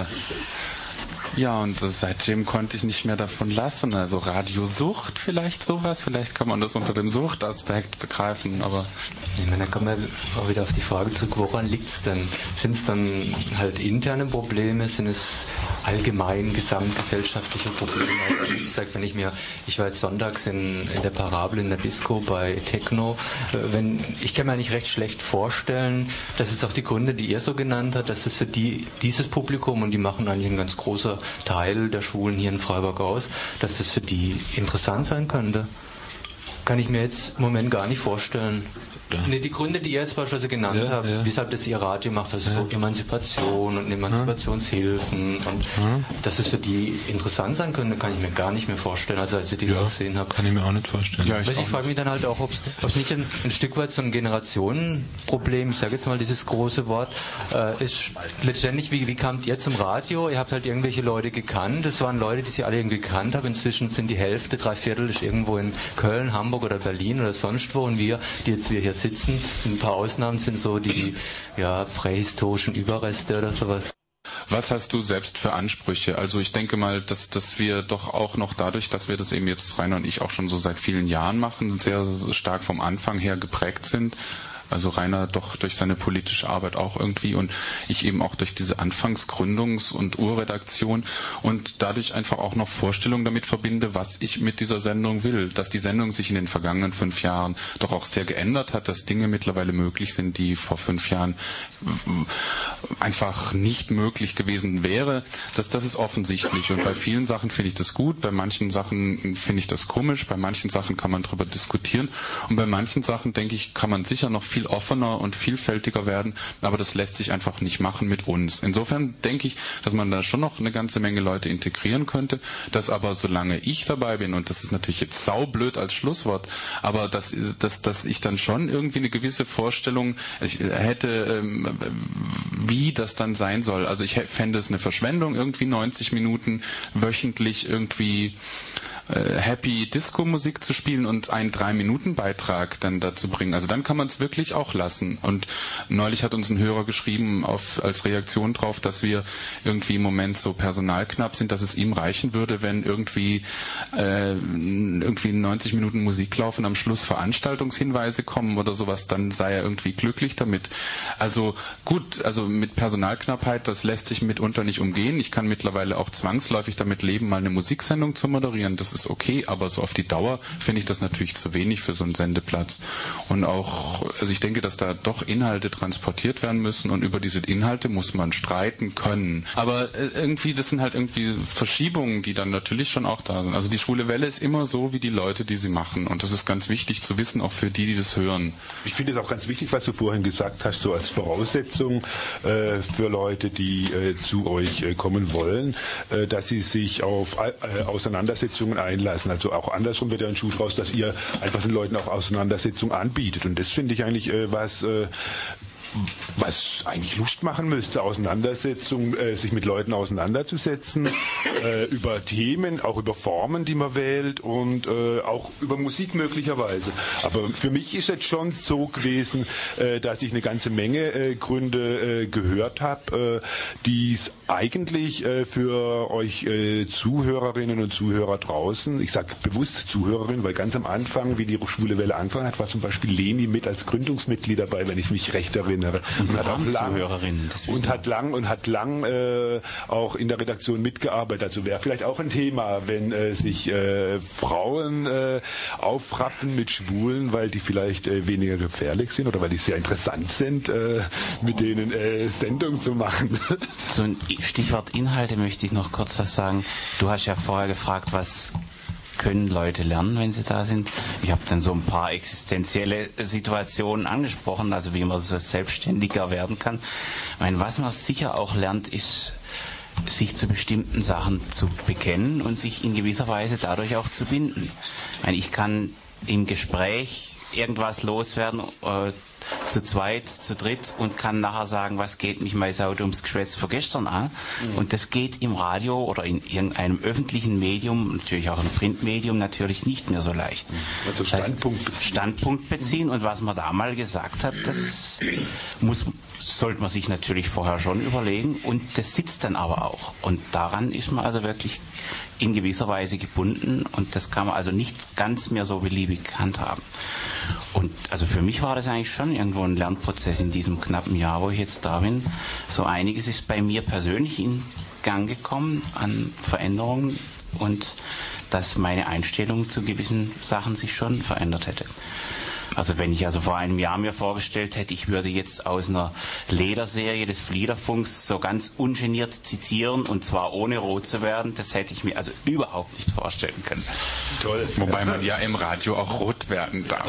ja, und äh, seitdem konnte ich nicht mehr davon lassen. Also Radiosucht vielleicht sowas, vielleicht kann man das unter dem Suchtaspekt begreifen, aber... Ich meine, da kommen wir auch wieder auf die Frage zurück, woran liegt es denn? Sind es dann halt interne Probleme? Sind es allgemein gesamtgesellschaftliche Probleme. Also wie gesagt, wenn ich mir, ich war jetzt sonntags in, in der Parabel in der Disco bei Techno, wenn, ich kann mir eigentlich recht schlecht vorstellen, dass es auch die Gründe, die ihr so genannt habt, dass es für die, dieses Publikum, und die machen eigentlich ein ganz großer Teil der Schulen hier in Freiburg aus, dass das für die interessant sein könnte. Kann ich mir jetzt im Moment gar nicht vorstellen. Ne, die Gründe, die ihr jetzt beispielsweise genannt ja, habt, ja. weshalb das ihr Radio macht, also ja. so Emanzipation und Emanzipationshilfen und ja. dass es für die interessant sein könnte, kann ich mir gar nicht mehr vorstellen, also als ich die ja, da gesehen habe. Kann ich mir auch nicht vorstellen. Ja, ich ich frage mich dann halt auch, ob es nicht ein, ein Stück weit so ein Generationenproblem, ich sage jetzt mal dieses große Wort, äh, ist letztendlich, wie, wie kamt ihr zum Radio? Ihr habt halt irgendwelche Leute gekannt, das waren Leute, die sie alle irgendwie gekannt haben, inzwischen sind die Hälfte, drei Viertel ist irgendwo in Köln, Hamburg oder Berlin oder sonst wo, und wir, die jetzt wir hier sitzen. Ein paar Ausnahmen sind so die ja, prähistorischen Überreste oder sowas. Was hast du selbst für Ansprüche? Also ich denke mal, dass, dass wir doch auch noch dadurch, dass wir das eben jetzt Rainer und ich auch schon so seit vielen Jahren machen, sehr stark vom Anfang her geprägt sind. Also Rainer doch durch seine politische Arbeit auch irgendwie und ich eben auch durch diese Anfangsgründungs- und Urredaktion und dadurch einfach auch noch Vorstellungen damit verbinde, was ich mit dieser Sendung will. Dass die Sendung sich in den vergangenen fünf Jahren doch auch sehr geändert hat, dass Dinge mittlerweile möglich sind, die vor fünf Jahren einfach nicht möglich gewesen wäre. Das, das ist offensichtlich und bei vielen Sachen finde ich das gut, bei manchen Sachen finde ich das komisch, bei manchen Sachen kann man darüber diskutieren und bei manchen Sachen, denke ich, kann man sicher noch viel viel offener und vielfältiger werden, aber das lässt sich einfach nicht machen mit uns. Insofern denke ich, dass man da schon noch eine ganze Menge Leute integrieren könnte, dass aber solange ich dabei bin, und das ist natürlich jetzt saublöd als Schlusswort, aber dass, dass, dass ich dann schon irgendwie eine gewisse Vorstellung ich hätte, ähm, wie das dann sein soll. Also ich fände es eine Verschwendung, irgendwie neunzig Minuten wöchentlich irgendwie Happy Disco-Musik zu spielen und einen drei-Minuten-Beitrag dann dazu bringen. Also dann kann man es wirklich auch lassen. Und neulich hat uns ein Hörer geschrieben auf, als Reaktion drauf, dass wir irgendwie im Moment so personalknapp sind, dass es ihm reichen würde, wenn irgendwie äh, irgendwie neunzig Minuten Musik laufen und am Schluss Veranstaltungshinweise kommen oder sowas, dann sei er irgendwie glücklich damit. Also gut, also mit Personalknappheit, das lässt sich mitunter nicht umgehen. Ich kann mittlerweile auch zwangsläufig damit leben, mal eine Musiksendung zu moderieren. Das ist okay, aber so auf die Dauer finde ich das natürlich zu wenig für so einen Sendeplatz. Und auch, also ich denke, dass da doch Inhalte transportiert werden müssen und über diese Inhalte muss man streiten können. Aber irgendwie, das sind halt irgendwie Verschiebungen, die dann natürlich schon auch da sind. Also die Schwule Welle ist immer so wie die Leute, die sie machen. Und das ist ganz wichtig zu wissen, auch für die, die das hören. Ich finde es auch ganz wichtig, was du vorhin gesagt hast, so als Voraussetzung äh, für Leute, die äh, zu euch äh, kommen wollen, äh, dass sie sich auf äh, Auseinandersetzungen einlassen. Also auch andersrum wird ja ein Schuh draus, dass ihr einfach den Leuten auch Auseinandersetzungen anbietet. Und das finde ich eigentlich äh, was, äh, was eigentlich Lust machen müsste, Auseinandersetzung, äh, sich mit Leuten auseinanderzusetzen, äh, über Themen, auch über Formen, die man wählt und äh, auch über Musik möglicherweise. Aber für mich ist es schon so gewesen, äh, dass ich eine ganze Menge äh, Gründe äh, gehört habe, äh, die es eigentlich äh, für euch äh, Zuhörerinnen und Zuhörer draußen, ich sage bewusst Zuhörerinnen, weil ganz am Anfang, wie die Schwule Welle angefangen hat, war zum Beispiel Leni mit als Gründungsmitglied dabei, wenn ich mich recht erinnere. Und, und hat auch lang und hat lang und hat lang äh, auch in der Redaktion mitgearbeitet. Also wäre vielleicht auch ein Thema, wenn äh, sich äh, Frauen äh, aufraffen mit Schwulen, weil die vielleicht äh, weniger gefährlich sind oder weil die sehr interessant sind, äh, mit denen äh, Sendungen zu machen. So ein Stichwort Inhalte möchte ich noch kurz was sagen. Du hast ja vorher gefragt, was können Leute lernen, wenn sie da sind. Ich habe dann so ein paar existenzielle Situationen angesprochen, also wie man so selbstständiger werden kann. Ich meine, was man sicher auch lernt, ist, sich zu bestimmten Sachen zu bekennen und sich in gewisser Weise dadurch auch zu binden. Ich meine, ich kann im Gespräch irgendwas loswerden, äh, zu zweit, zu dritt und kann nachher sagen, was geht mich mein saudums Geschwätz von gestern an. Mhm. Und das geht im Radio oder in irgendeinem öffentlichen Medium, natürlich auch im Printmedium, natürlich nicht mehr so leicht. Also Standpunkt beziehen. Standpunkt beziehen und was man da mal gesagt hat, das muss, sollte man sich natürlich vorher schon überlegen und das sitzt dann aber auch. Und daran ist man also wirklich in gewisser Weise gebunden und das kann man also nicht ganz mehr so beliebig handhaben. Und also für mich war das eigentlich schon irgendwo ein Lernprozess in diesem knappen Jahr, wo ich jetzt da bin. So einiges ist bei mir persönlich in Gang gekommen an Veränderungen und dass meine Einstellung zu gewissen Sachen sich schon verändert hätte. Also wenn ich also vor einem Jahr mir vorgestellt hätte, ich würde jetzt aus einer Lederserie des Fliederfunks so ganz ungeniert zitieren und zwar ohne rot zu werden, das hätte ich mir also überhaupt nicht vorstellen können. Toll. Wobei man ja im Radio auch rot werden darf.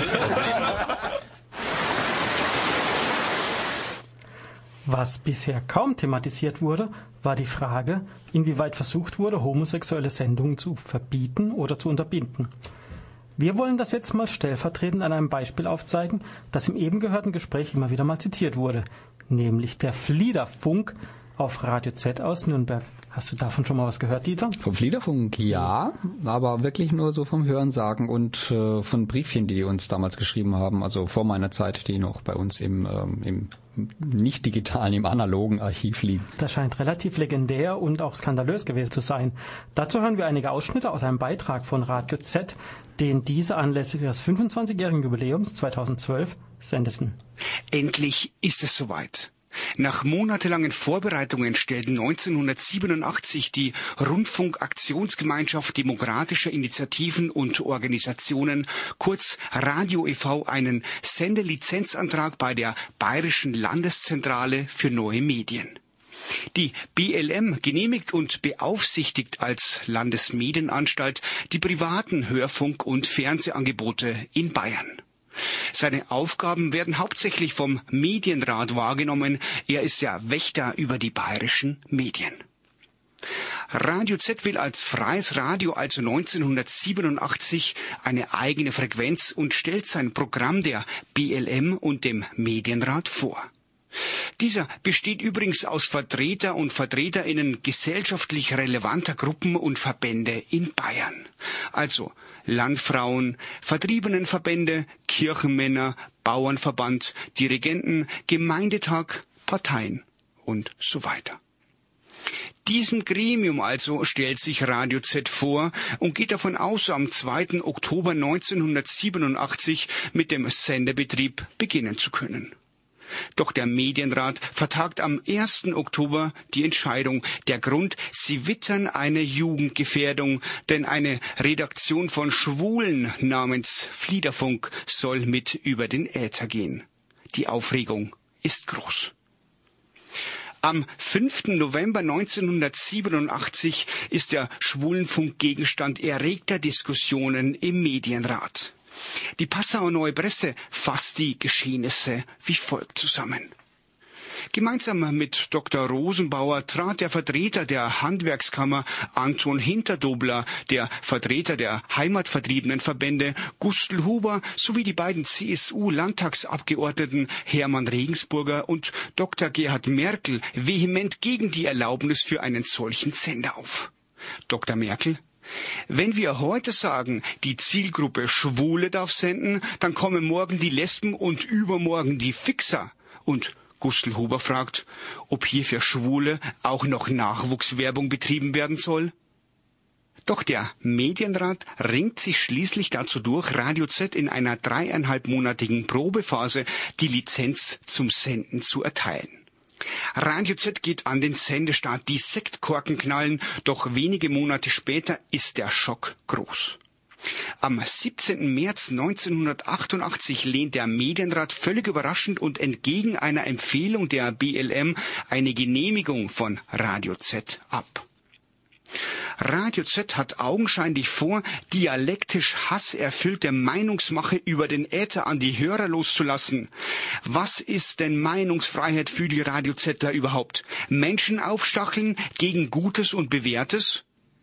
Was bisher kaum thematisiert wurde, war die Frage, inwieweit versucht wurde, homosexuelle Sendungen zu verbieten oder zu unterbinden. Wir wollen das jetzt mal stellvertretend an einem Beispiel aufzeigen, das im eben gehörten Gespräch immer wieder mal zitiert wurde, nämlich der Fliederfunk auf Radio Z aus Nürnberg. Hast du davon schon mal was gehört, Dieter? Vom Fliederfunk, ja, aber wirklich nur so vom Hörensagen und äh, von Briefchen, die uns damals geschrieben haben, also vor meiner Zeit, die noch bei uns im, ähm, im nicht digitalen, im analogen Archiv liegen. Das scheint relativ legendär und auch skandalös gewesen zu sein. Dazu hören wir einige Ausschnitte aus einem Beitrag von Radio Z, den diese anlässlich des fünfundzwanzigjährigen Jubiläums zweitausendzwölf sendeten. Endlich ist es soweit. Nach monatelangen Vorbereitungen stellten neunzehnhundertsiebenundachtzig die Rundfunkaktionsgemeinschaft demokratischer Initiativen und Organisationen, kurz Radio e V, einen Sendelizenzantrag bei der Bayerischen Landeszentrale für neue Medien. Die B L M genehmigt und beaufsichtigt als Landesmedienanstalt die privaten Hörfunk- und Fernsehangebote in Bayern. Seine Aufgaben werden hauptsächlich vom Medienrat wahrgenommen. Er ist ja Wächter über die bayerischen Medien. Radio Z will als freies Radio also neunzehnhundertsiebenundachtzig eine eigene Frequenz und stellt sein Programm der B L M und dem Medienrat vor. Dieser besteht übrigens aus Vertreter und VertreterInnen gesellschaftlich relevanter Gruppen und Verbände in Bayern. Also Landfrauen, Vertriebenenverbände, Kirchenmänner, Bauernverband, Dirigenten, Gemeindetag, Parteien und so weiter. Diesem Gremium also stellt sich Radio Z vor und geht davon aus, am zweiten Oktober neunzehnhundertsiebenundachtzig mit dem Sendebetrieb beginnen zu können. Doch der Medienrat vertagt am ersten Oktober die Entscheidung. Der Grund, sie wittern eine Jugendgefährdung, denn eine Redaktion von Schwulen namens Fliederfunk soll mit über den Äther gehen. Die Aufregung ist groß. Am fünften November neunzehnhundertsiebenundachtzig ist der Schwulenfunk Gegenstand erregter Diskussionen im Medienrat. Die Passauer Neue Presse fasst die Geschehnisse wie folgt zusammen. Gemeinsam mit Doktor Rosenbauer trat der Vertreter der Handwerkskammer Anton Hinterdobler, der Vertreter der Heimatvertriebenenverbände Gustl Huber sowie die beiden C S U-Landtagsabgeordneten Hermann Regensburger und Doktor Gerhard Merkel vehement gegen die Erlaubnis für einen solchen Sender auf. Doktor Merkel: Wenn wir heute sagen, die Zielgruppe Schwule darf senden, dann kommen morgen die Lesben und übermorgen die Fixer. Und Gustl Huber fragt, ob hier für Schwule auch noch Nachwuchswerbung betrieben werden soll? Doch der Medienrat ringt sich schließlich dazu durch, Radio Z in einer dreieinhalbmonatigen Probephase die Lizenz zum Senden zu erteilen. Radio Z geht an den Sendestart, die Sektkorken knallen, doch wenige Monate später ist der Schock groß. Am siebzehnten März neunzehnhundertachtundachtzig lehnt der Medienrat völlig überraschend und entgegen einer Empfehlung der B L M eine Genehmigung von Radio Z ab. Radio Z hat augenscheinlich vor, dialektisch hasserfüllte Meinungsmache über den Äther an die Hörer loszulassen. Was ist denn Meinungsfreiheit für die Radio Zettler überhaupt? Menschen aufstacheln gegen Gutes und Bewährtes?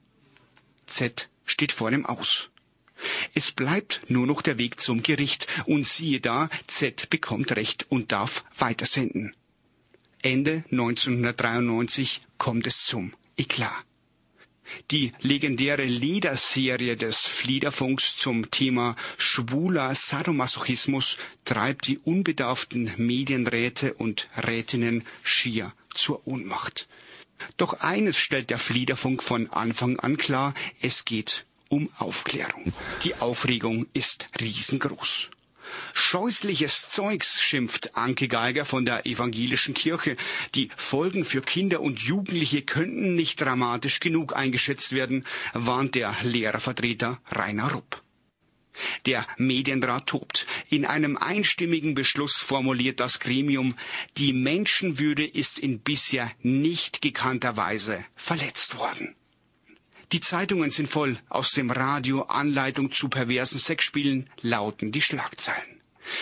Z steht vor dem Aus. Es bleibt nur noch der Weg zum Gericht und siehe da, Z bekommt Recht und darf weitersenden. Ende neunzehnhundertdreiundneunzig kommt es zum Eklat. Die legendäre Lederserie des Fliederfunks zum Thema schwuler Sadomasochismus treibt die unbedarften Medienräte und Rätinnen schier zur Ohnmacht. Doch eines stellt der Fliederfunk von Anfang an klar: Es geht um Aufklärung. Die Aufregung ist riesengroß. Scheußliches Zeugs, schimpft Anke Geiger von der evangelischen Kirche. Die Folgen für Kinder und Jugendliche könnten nicht dramatisch genug eingeschätzt werden, warnt der Lehrervertreter Rainer Rupp. Der Medienrat tobt. In einem einstimmigen Beschluss formuliert das Gremium, die Menschenwürde ist in bisher nicht gekannter Weise verletzt worden. Die Zeitungen sind voll. Aus dem Radio Anleitung zu perversen Sexspielen lauten die Schlagzeilen.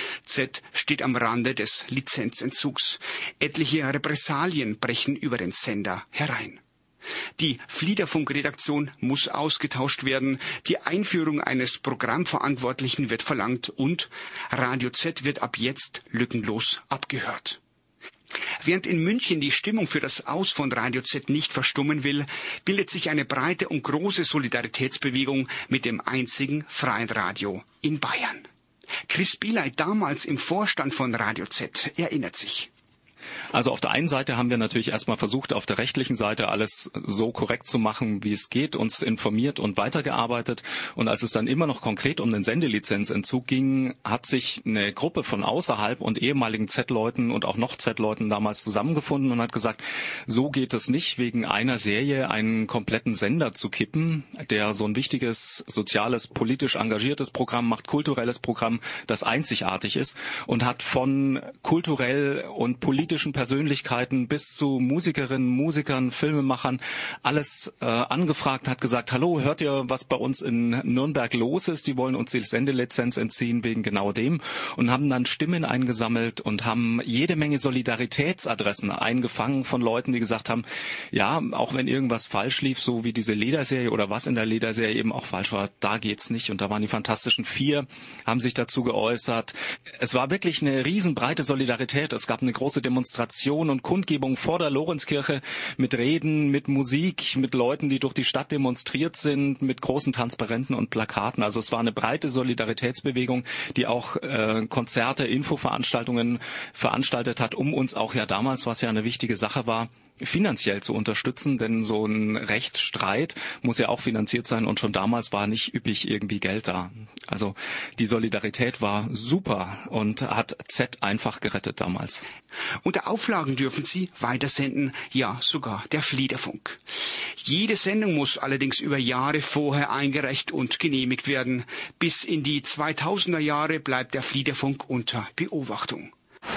Z steht am Rande des Lizenzentzugs. Etliche Repressalien brechen über den Sender herein. Die Fliederfunk-Redaktion muss ausgetauscht werden, die Einführung eines Programmverantwortlichen wird verlangt und Radio Z wird ab jetzt lückenlos abgehört. Während in München die Stimmung für das Aus von Radio Z nicht verstummen will, bildet sich eine breite und große Solidaritätsbewegung mit dem einzigen freien Radio in Bayern. Chris Bieley, damals im Vorstand von Radio Z, erinnert sich. Also auf der einen Seite haben wir natürlich erstmal versucht, auf der rechtlichen Seite alles so korrekt zu machen, wie es geht, uns informiert und weitergearbeitet. Und als es dann immer noch konkret um den Sendelizenzentzug ging, hat sich eine Gruppe von außerhalb und ehemaligen Z-Leuten und auch noch Z-Leuten damals zusammengefunden und hat gesagt, so geht es nicht, wegen einer Serie einen kompletten Sender zu kippen, der so ein wichtiges, soziales, politisch engagiertes Programm macht, kulturelles Programm, das einzigartig ist und hat von kulturell und politisch Persönlichkeiten bis zu Musikerinnen, Musikern, Filmemachern alles äh, angefragt, hat gesagt, hallo, hört ihr, was bei uns in Nürnberg los ist? Die wollen uns die Sendelizenz entziehen wegen genau dem und haben dann Stimmen eingesammelt und haben jede Menge Solidaritätsadressen eingefangen von Leuten, die gesagt haben, ja, auch wenn irgendwas falsch lief, so wie diese Lederserie oder was in der Lederserie eben auch falsch war, da geht's nicht. Und da waren die Fantastischen Vier, haben sich dazu geäußert. Es war wirklich eine riesenbreite Solidarität. Es gab eine große Demonstration und Kundgebung vor der Lorenzkirche mit Reden, mit Musik, mit Leuten, die durch die Stadt demonstriert sind, mit großen Transparenten und Plakaten. Also es war eine breite Solidaritätsbewegung, die auch äh, Konzerte, Infoveranstaltungen veranstaltet hat, um uns auch ja damals, was ja eine wichtige Sache war, finanziell zu unterstützen, denn so ein Rechtsstreit muss ja auch finanziert sein und schon damals war nicht üppig irgendwie Geld da. Also die Solidarität war super und hat Z einfach gerettet damals. Unter Auflagen dürfen sie weitersenden, ja sogar der Fliederfunk. Jede Sendung muss allerdings über Jahre vorher eingereicht und genehmigt werden. Bis in die zweitausender Jahre bleibt der Fliederfunk unter Beobachtung.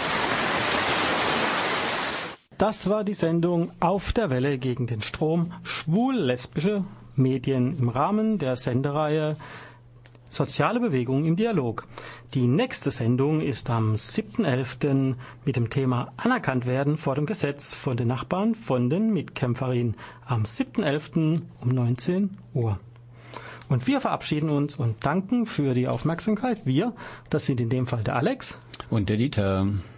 Das war die Sendung Auf der Welle gegen den Strom, schwul-lesbische Medien im Rahmen der Sendereihe Soziale Bewegung im Dialog. Die nächste Sendung ist am siebten elften mit dem Thema Anerkannt werden vor dem Gesetz von den Nachbarn von den Mitkämpferinnen am siebten elften um neunzehn Uhr. Und wir verabschieden uns und danken für die Aufmerksamkeit. Wir, das sind in dem Fall der Alex und der Dieter.